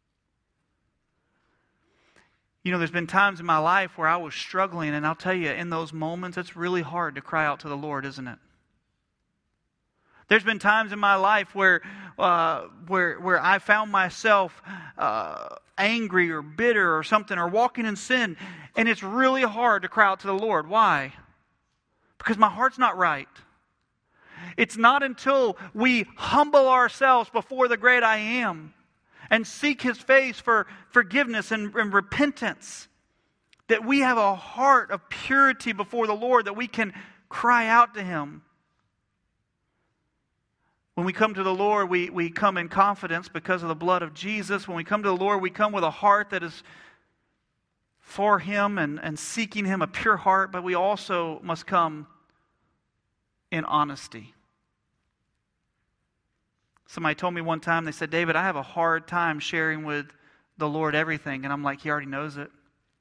You know, there's been times in my life where I was struggling, and I'll tell you, in those moments, it's really hard to cry out to the Lord, isn't it? There's been times in my life where uh, where where I found myself uh, angry or bitter or something, or walking in sin, and it's really hard to cry out to the Lord. Why? Because my heart's not right. It's not until we humble ourselves before the great I Am and seek His face for forgiveness and, and repentance that we have a heart of purity before the Lord, that we can cry out to Him. When we come to the Lord, we, we come in confidence because of the blood of Jesus. When we come to the Lord, we come with a heart that is for Him and, and seeking Him, a pure heart, but we also must come in honesty. Somebody told me one time, they said, David, I have a hard time sharing with the Lord everything. And I'm like, He already knows it.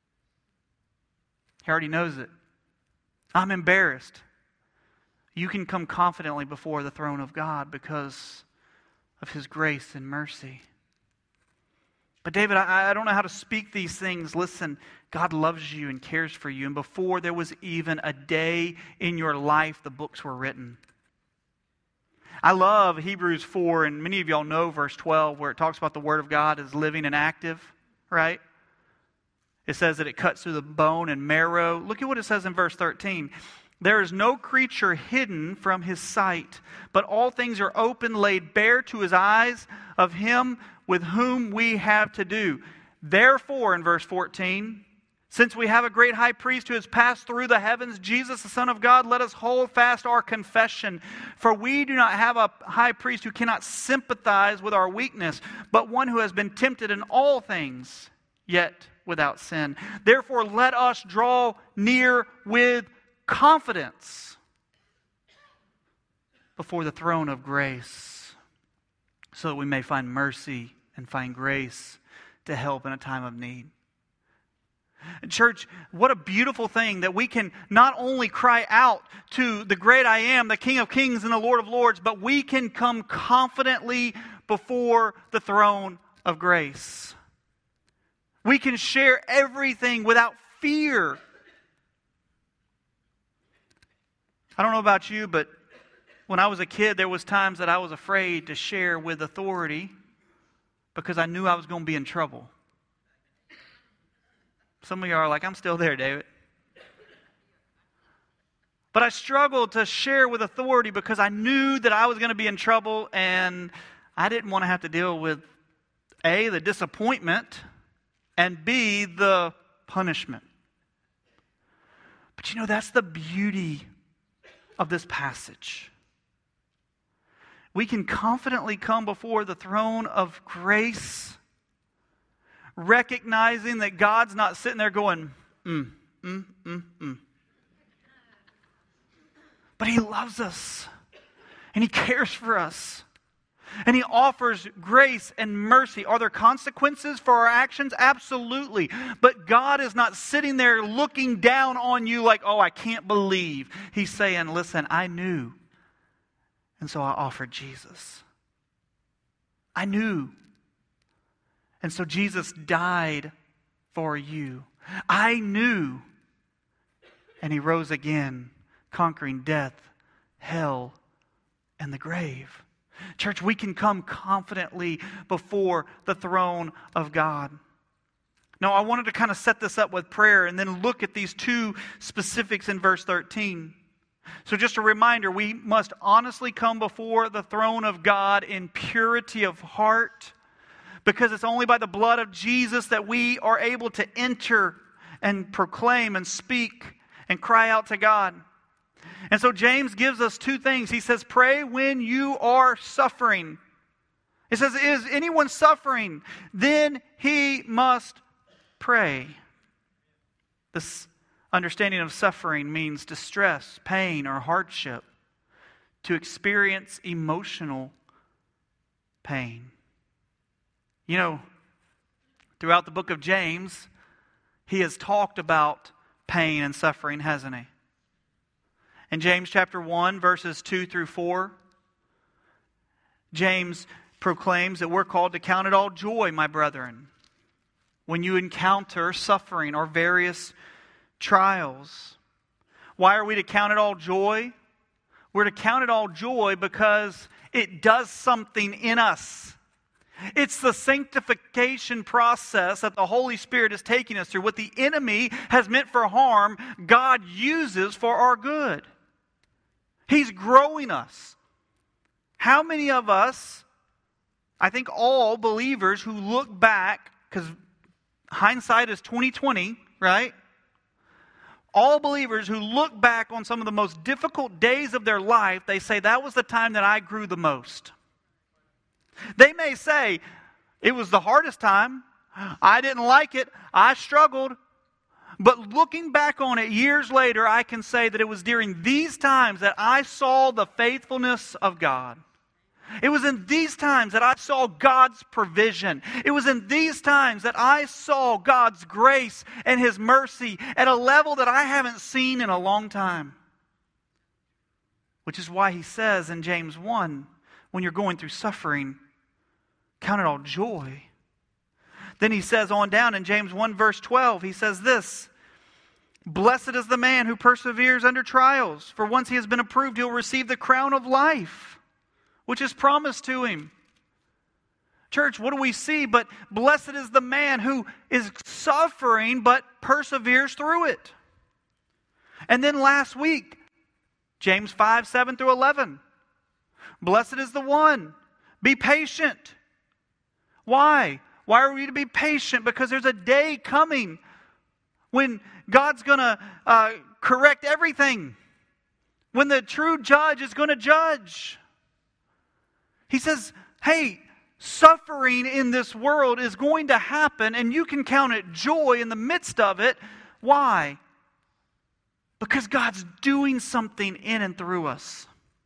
He already knows it. I'm embarrassed. You can come confidently before the throne of God because of His grace and mercy. But David, I, I don't know how to speak these things. Listen, God loves you and cares for you. And before there was even a day in your life, the books were written. I love Hebrews four, and many of y'all know verse twelve, where it talks about the Word of God as living and active, right? It says that it cuts through the bone and marrow. Look at what it says in verse thirteen. There is no creature hidden from His sight, but all things are open, laid bare to His eyes of Him with whom we have to do. Therefore, in verse fourteen, since we have a great high priest who has passed through the heavens, Jesus, the Son of God, let us hold fast our confession. For we do not have a high priest who cannot sympathize with our weakness, but one who has been tempted in all things, yet without sin. Therefore, let us draw near with confidence before the throne of grace, so that we may find mercy and find grace to help in a time of need. Church, what a beautiful thing that we can not only cry out to the great I Am, the King of Kings and the Lord of Lords, but we can come confidently before the throne of grace. We can share everything without fear. I don't know about you, but when I was a kid, there was times that I was afraid to share with authority because I knew I was going to be in trouble. Some of you are like, I'm still there, David. But I struggled to share with authority because I knew that I was going to be in trouble, and I didn't want to have to deal with A, the disappointment, and B, the punishment. But you know, that's the beauty of this passage. We can confidently come before the throne of grace, recognizing that God's not sitting there going, mm, mm, mm, mm. But He loves us, and He cares for us, and He offers grace and mercy. Are there consequences for our actions? Absolutely. But God is not sitting there looking down on you like, oh, I can't believe. He's saying, listen, I knew, and so I offered Jesus. I knew. And so Jesus died for you. I knew. And He rose again, conquering death, hell, and the grave. Church, we can come confidently before the throne of God. Now, I wanted to kind of set this up with prayer and then look at these two specifics in verse thirteen. So just a reminder, we must honestly come before the throne of God in purity of heart, because it's only by the blood of Jesus that we are able to enter and proclaim and speak and cry out to God. And so James gives us two things. He says, pray when you are suffering. He says, is anyone suffering? Then he must pray. This understanding of suffering means distress, pain, or hardship. to experience emotional pain. You know, throughout the book of James, he has talked about pain and suffering, hasn't he? In James chapter one, verses two through four, James proclaims that we're called to count it all joy, my brethren, when you encounter suffering or various trials. Why are we to count it all joy? We're to count it all joy because it does something in us. It's the sanctification process that the Holy Spirit is taking us through. What the enemy has meant for harm, God uses for our good. He's growing us. How many of us, I think all believers who look back, because hindsight is twenty twenty, right? All believers who look back on some of the most difficult days of their life, they say, that was the time that I grew the most. They may say, it was the hardest time. I didn't like it. I struggled. But looking back on it years later, I can say that it was during these times that I saw the faithfulness of God. It was in these times that I saw God's provision. It was in these times that I saw God's grace and His mercy at a level that I haven't seen in a long time. Which is why he says in James one, when you're going through suffering, count it all joy. Then he says on down in James one verse twelve, he says this, blessed is the man who perseveres under trials, for once he has been approved, he'll receive the crown of life, which is promised to him. Church, what do we see? But blessed is the man who is suffering but perseveres through it. And then last week, James five, seven through eleven. Blessed is the one. Be patient. Why? Why are we to be patient? Because there's a day coming when God's going to uh, correct everything. When the true judge is going to judge. He says, hey, suffering in this world is going to happen and you can count it joy in the midst of it. Why? Because God's doing something in and through us.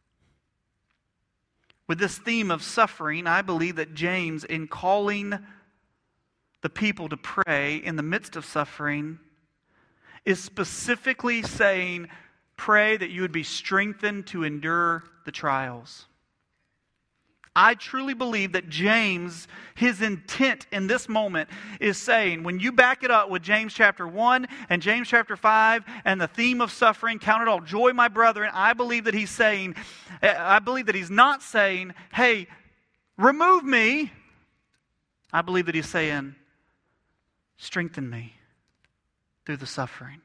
With this theme of suffering, I believe that James, in calling the people to pray in the midst of suffering, is specifically saying, pray that you would be strengthened to endure the trials. I truly believe that James, his intent in this moment is saying, when you back it up with James chapter one and James chapter five and the theme of suffering, count it all joy, my brethren, I believe that he's saying, I believe that he's not saying, hey, remove me. I believe that he's saying, strengthen me through the suffering.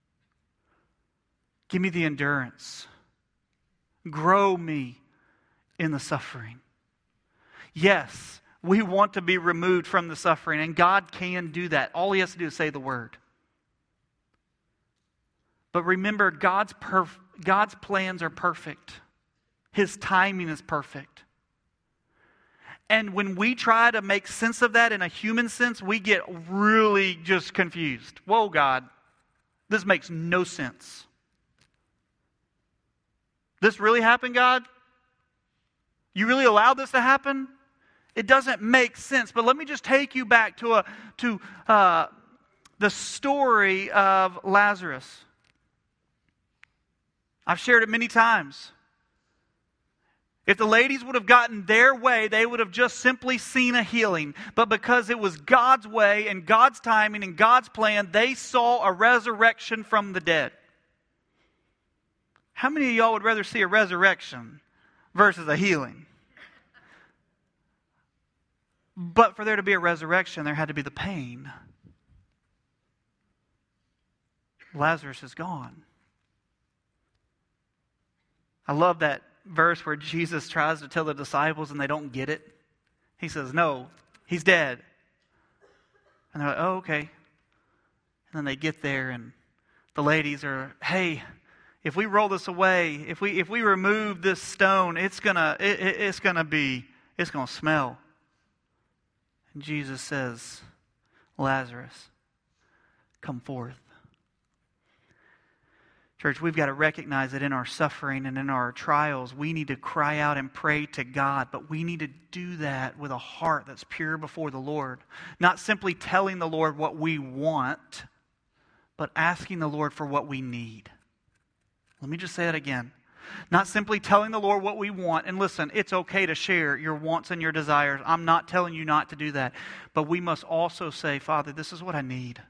Give me the endurance. Grow me in the suffering. Yes, we want to be removed from the suffering, and God can do that. All He has to do is say the word. But remember, God's perf- God's plans are perfect. His timing is perfect. And when we try to make sense of that in a human sense, we get really just confused. Whoa, God, this makes no sense. This really happened, God? You really allowed this to happen? It doesn't make sense. But let me just take you back to a to uh, the story of Lazarus. I've shared it many times. If the ladies would have gotten their way, they would have just simply seen a healing. But because it was God's way and God's timing and God's plan, they saw a resurrection from the dead. How many of y'all would rather see a resurrection versus a healing? But for there to be a resurrection, there had to be the pain. Lazarus is gone. I love that verse where Jesus tries to tell the disciples and they don't get it. He says, no, he's dead. And they're like, oh, okay. And then they get there and the ladies are, hey, if we roll this away, if we if we remove this stone, it's gonna it, it, it's gonna be it's gonna smell. And Jesus says, Lazarus, come forth. Church, we've got to recognize that in our suffering and in our trials, we need to cry out and pray to God, but we need to do that with a heart that's pure before the Lord. Not simply telling the Lord what we want, but asking the Lord for what we need. Let me just say that again. Not simply telling the Lord what we want. And listen, it's okay to share your wants and your desires. I'm not telling you not to do that. But we must also say, Father, this is what I need.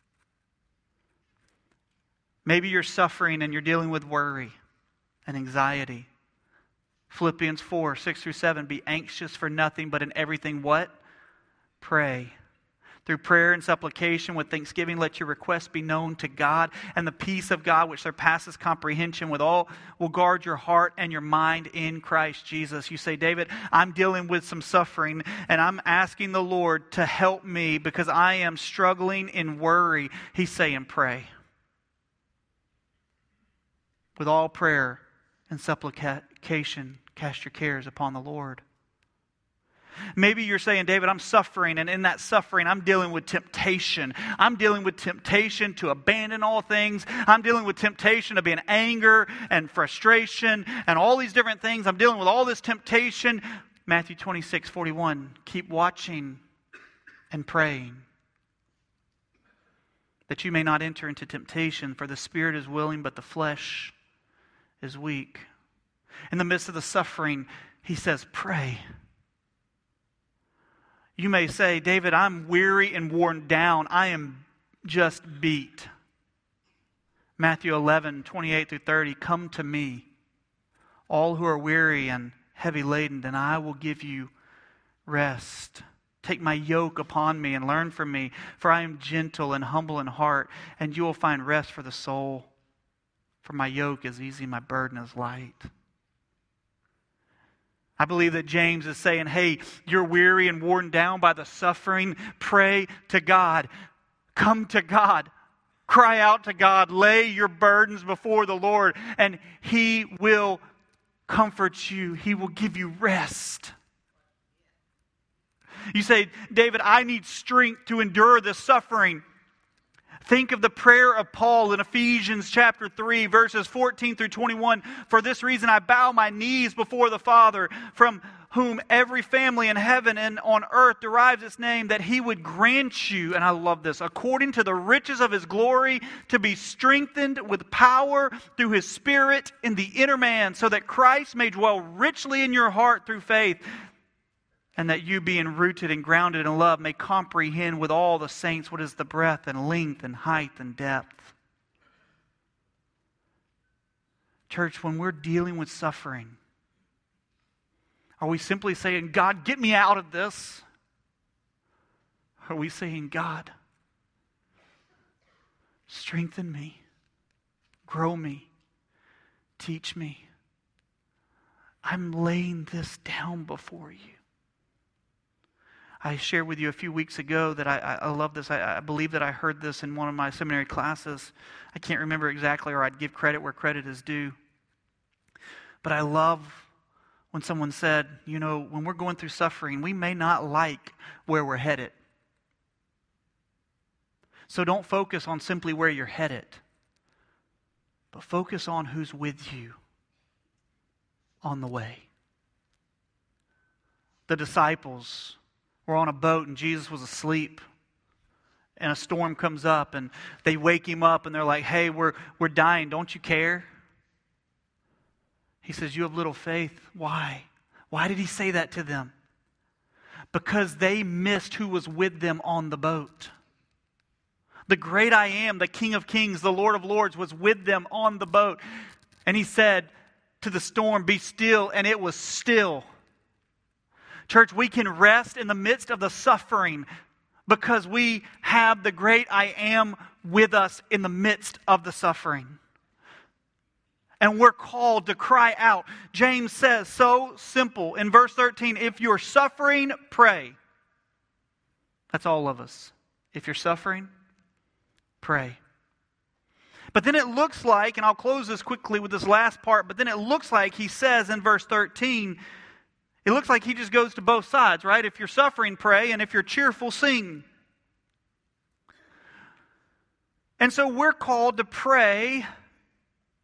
Maybe you're suffering and you're dealing with worry and anxiety. Philippians four, six through seven, be anxious for nothing, but in everything what? Pray. Through prayer and supplication with thanksgiving, let your requests be known to God, and the peace of God, which surpasses comprehension, with all will guard your heart and your mind in Christ Jesus. You say, David, I'm dealing with some suffering, and I'm asking the Lord to help me because I am struggling in worry. He's saying, pray. With all prayer and supplication, cast your cares upon the Lord. Maybe you're saying, David, I'm suffering, and in that suffering, I'm dealing with temptation. I'm dealing with temptation to abandon all things. I'm dealing with temptation to be in anger and frustration and all these different things. I'm dealing with all this temptation. Matthew twenty-six, forty-one, keep watching and praying, that you may not enter into temptation, for the spirit is willing, but the flesh is weak. In the midst of the suffering, he says, pray. You may say, David, I'm weary and worn down. I am just beat. Matthew eleven, twenty-eight through thirty, come to me, all who are weary and heavy laden, and I will give you rest. Take my yoke upon me and learn from me, for I am gentle and humble in heart, and you will find rest for the soul. For my yoke is easy, my burden is light. I believe that James is saying, hey, you're weary and worn down by the suffering. Pray to God. Come to God. Cry out to God. Lay your burdens before the Lord, and He will comfort you. He will give you rest. You say, David, I need strength to endure this suffering. Think of the prayer of Paul in Ephesians chapter three, verses fourteen through twenty-one. For this reason I bow my knees before the Father, from whom every family in heaven and on earth derives its name, that He would grant you, and I love this, according to the riches of His glory, to be strengthened with power through His Spirit in the inner man, so that Christ may dwell richly in your heart through faith, and that you, being rooted and grounded in love, may comprehend with all the saints what is the breadth and length and height and depth. Church, when we're dealing with suffering, are we simply saying, God, get me out of this? Are we saying, God, strengthen me, grow me, teach me? I'm laying this down before you. I shared with you a few weeks ago that I, I, I love this. I, I believe that I heard this in one of my seminary classes. I can't remember exactly, or I'd give credit where credit is due. But I love when someone said, you know, when we're going through suffering, we may not like where we're headed. So don't focus on simply where you're headed, but focus on who's with you on the way. The disciples were on a boat and Jesus was asleep, and a storm comes up and they wake him up and they're like, hey, we're, we're dying. Don't you care? He says, you have little faith. Why? Why did he say that to them? Because they missed who was with them on the boat. The great I am, the King of Kings, the Lord of Lords, was with them on the boat. And he said to the storm, be still, and it was still. Church, we can rest in the midst of the suffering because we have the great I am with us in the midst of the suffering. And we're called to cry out. James says, so simple. In verse thirteen, if you're suffering, pray. That's all of us. If you're suffering, pray. But then it looks like, and I'll close this quickly with this last part, but then it looks like he says in verse thirteen, it looks like he just goes to both sides, right? If you're suffering, pray, and if you're cheerful, sing. And so we're called to pray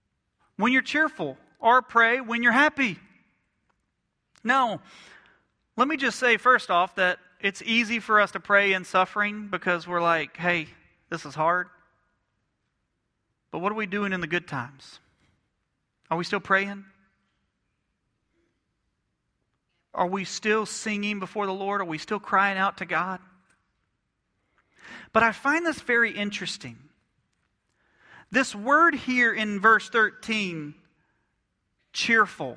when you're cheerful, or pray when you're happy. No. Let me just say first off that it's easy for us to pray in suffering because we're like, hey, this is hard. But what are we doing in the good times? Are we still praying? Are we still singing before the Lord? Are we still crying out to God? But I find this very interesting. This word here in verse thirteen, cheerful,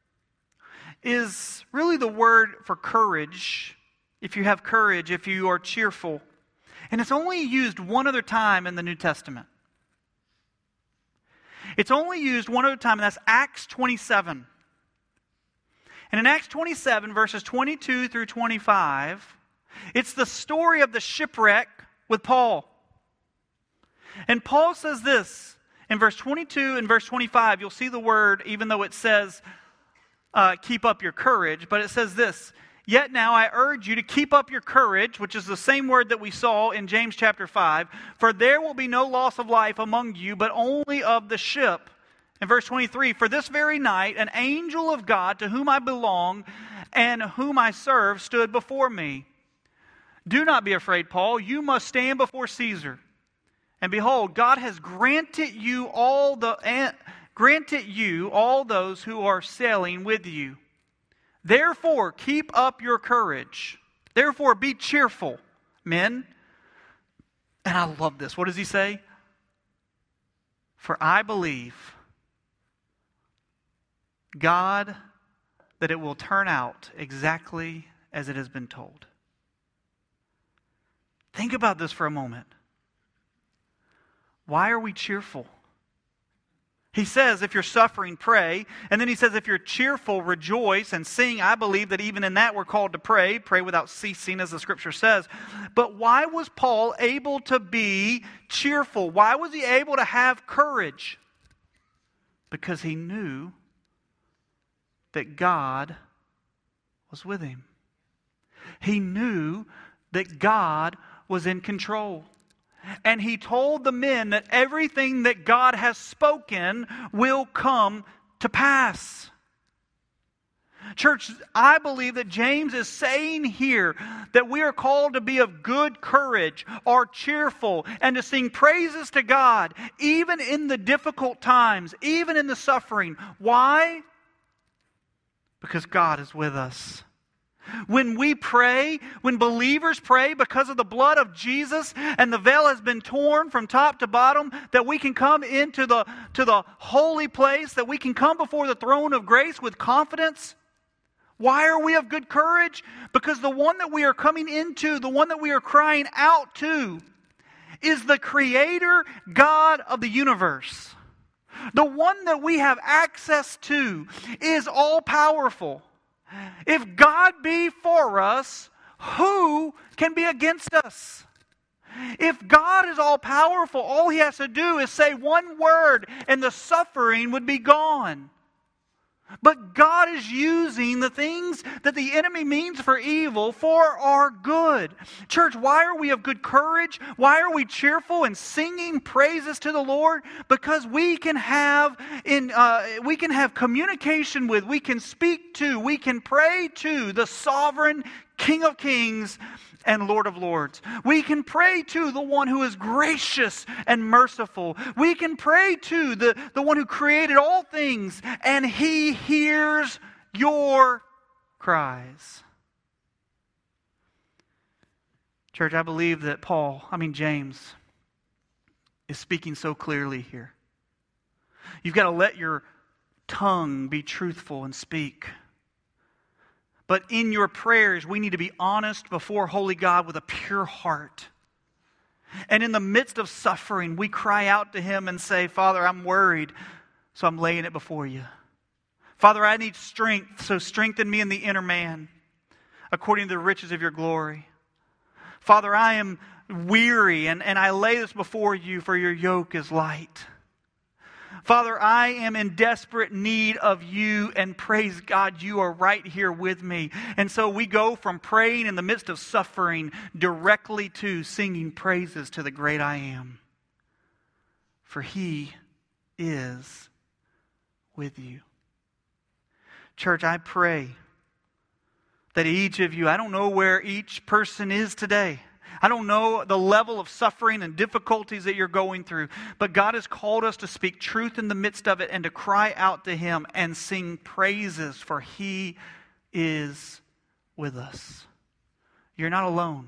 is really the word for courage. If you have courage, if you are cheerful. And it's only used one other time in the New Testament. It's only used one other time, and that's Acts twenty-seven. And in Acts twenty-seven, verses twenty-two through twenty-five, it's the story of the shipwreck with Paul. And Paul says this in verse twenty-two and verse twenty-five. You'll see the word, even though it says, uh, keep up your courage, but it says this: yet now I urge you to keep up your courage, which is the same word that we saw in James chapter five, for there will be no loss of life among you, but only of the ship. In verse twenty-three, for this very night an angel of God to whom I belong and whom I serve stood before me. Do not be afraid, Paul. You must stand before Caesar. And behold, God has granted you all the uh, granted you all those who are sailing with you. Therefore, keep up your courage. Therefore, be cheerful, men. And I love this. What does he say? For I believe God that it will turn out exactly as it has been told. Think about this for a moment. Why are we cheerful? He says, if you're suffering, pray. And then he says, if you're cheerful, rejoice and sing. I believe that even in that we're called to pray. Pray without ceasing, as the scripture says. But why was Paul able to be cheerful? Why was he able to have courage? Because he knew that God was with him. He knew that God was in control. And he told the men that everything that God has spoken will come to pass. Church, I believe that James is saying here that we are called to be of good courage, or cheerful, and to sing praises to God, even in the difficult times, even in the suffering. Why? Because God is with us. When we pray, when believers pray because of the blood of Jesus and the veil has been torn from top to bottom, that we can come into the, to the holy place, that we can come before the throne of grace with confidence. Why are we of good courage? Because the one that we are coming into, the one that we are crying out to, is the Creator God of the universe. The one that we have access to is all-powerful. If God be for us, who can be against us? If God is all-powerful, all He has to do is say one word and the suffering would be gone. But God is using the things that the enemy means for evil for our good. Church, why are we of good courage? Why are we cheerful and singing praises to the Lord? Because we can have in uh, we can have communication with, we can speak to, we can pray to the sovereign King of Kings and Lord of Lords. We can pray to the one who is gracious and merciful. We can pray to the, the one who created all things, and He hears your cries. Church, I believe that Paul, I mean James, is speaking so clearly here. You've got to let your tongue be truthful and speak. But in your prayers, we need to be honest before holy God with a pure heart. And in the midst of suffering, we cry out to Him and say, Father, I'm worried, so I'm laying it before you. Father, I need strength, so strengthen me in the inner man, according to the riches of your glory. Father, I am weary, and, and I lay this before you, for your yoke is light. Father, I am in desperate need of you, and praise God, you are right here with me. And so we go from praying in the midst of suffering directly to singing praises to the great I am. For He is with you. Church, I pray that each of you, I don't know where each person is today. I don't know the level of suffering and difficulties that you're going through, but God has called us to speak truth in the midst of it and to cry out to Him and sing praises, for He is with us. You're not alone.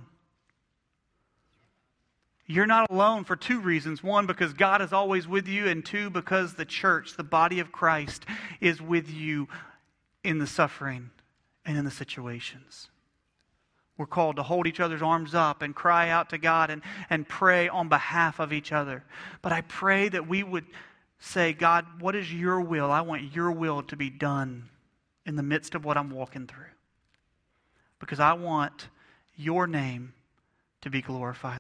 You're not alone for two reasons. One, because God is always with you, and two, because the church, the body of Christ, is with you in the suffering and in the situations. We're called to hold each other's arms up and cry out to God and, and pray on behalf of each other. But I pray that we would say, God, what is your will? I want your will to be done in the midst of what I'm walking through. Because I want your name to be glorified.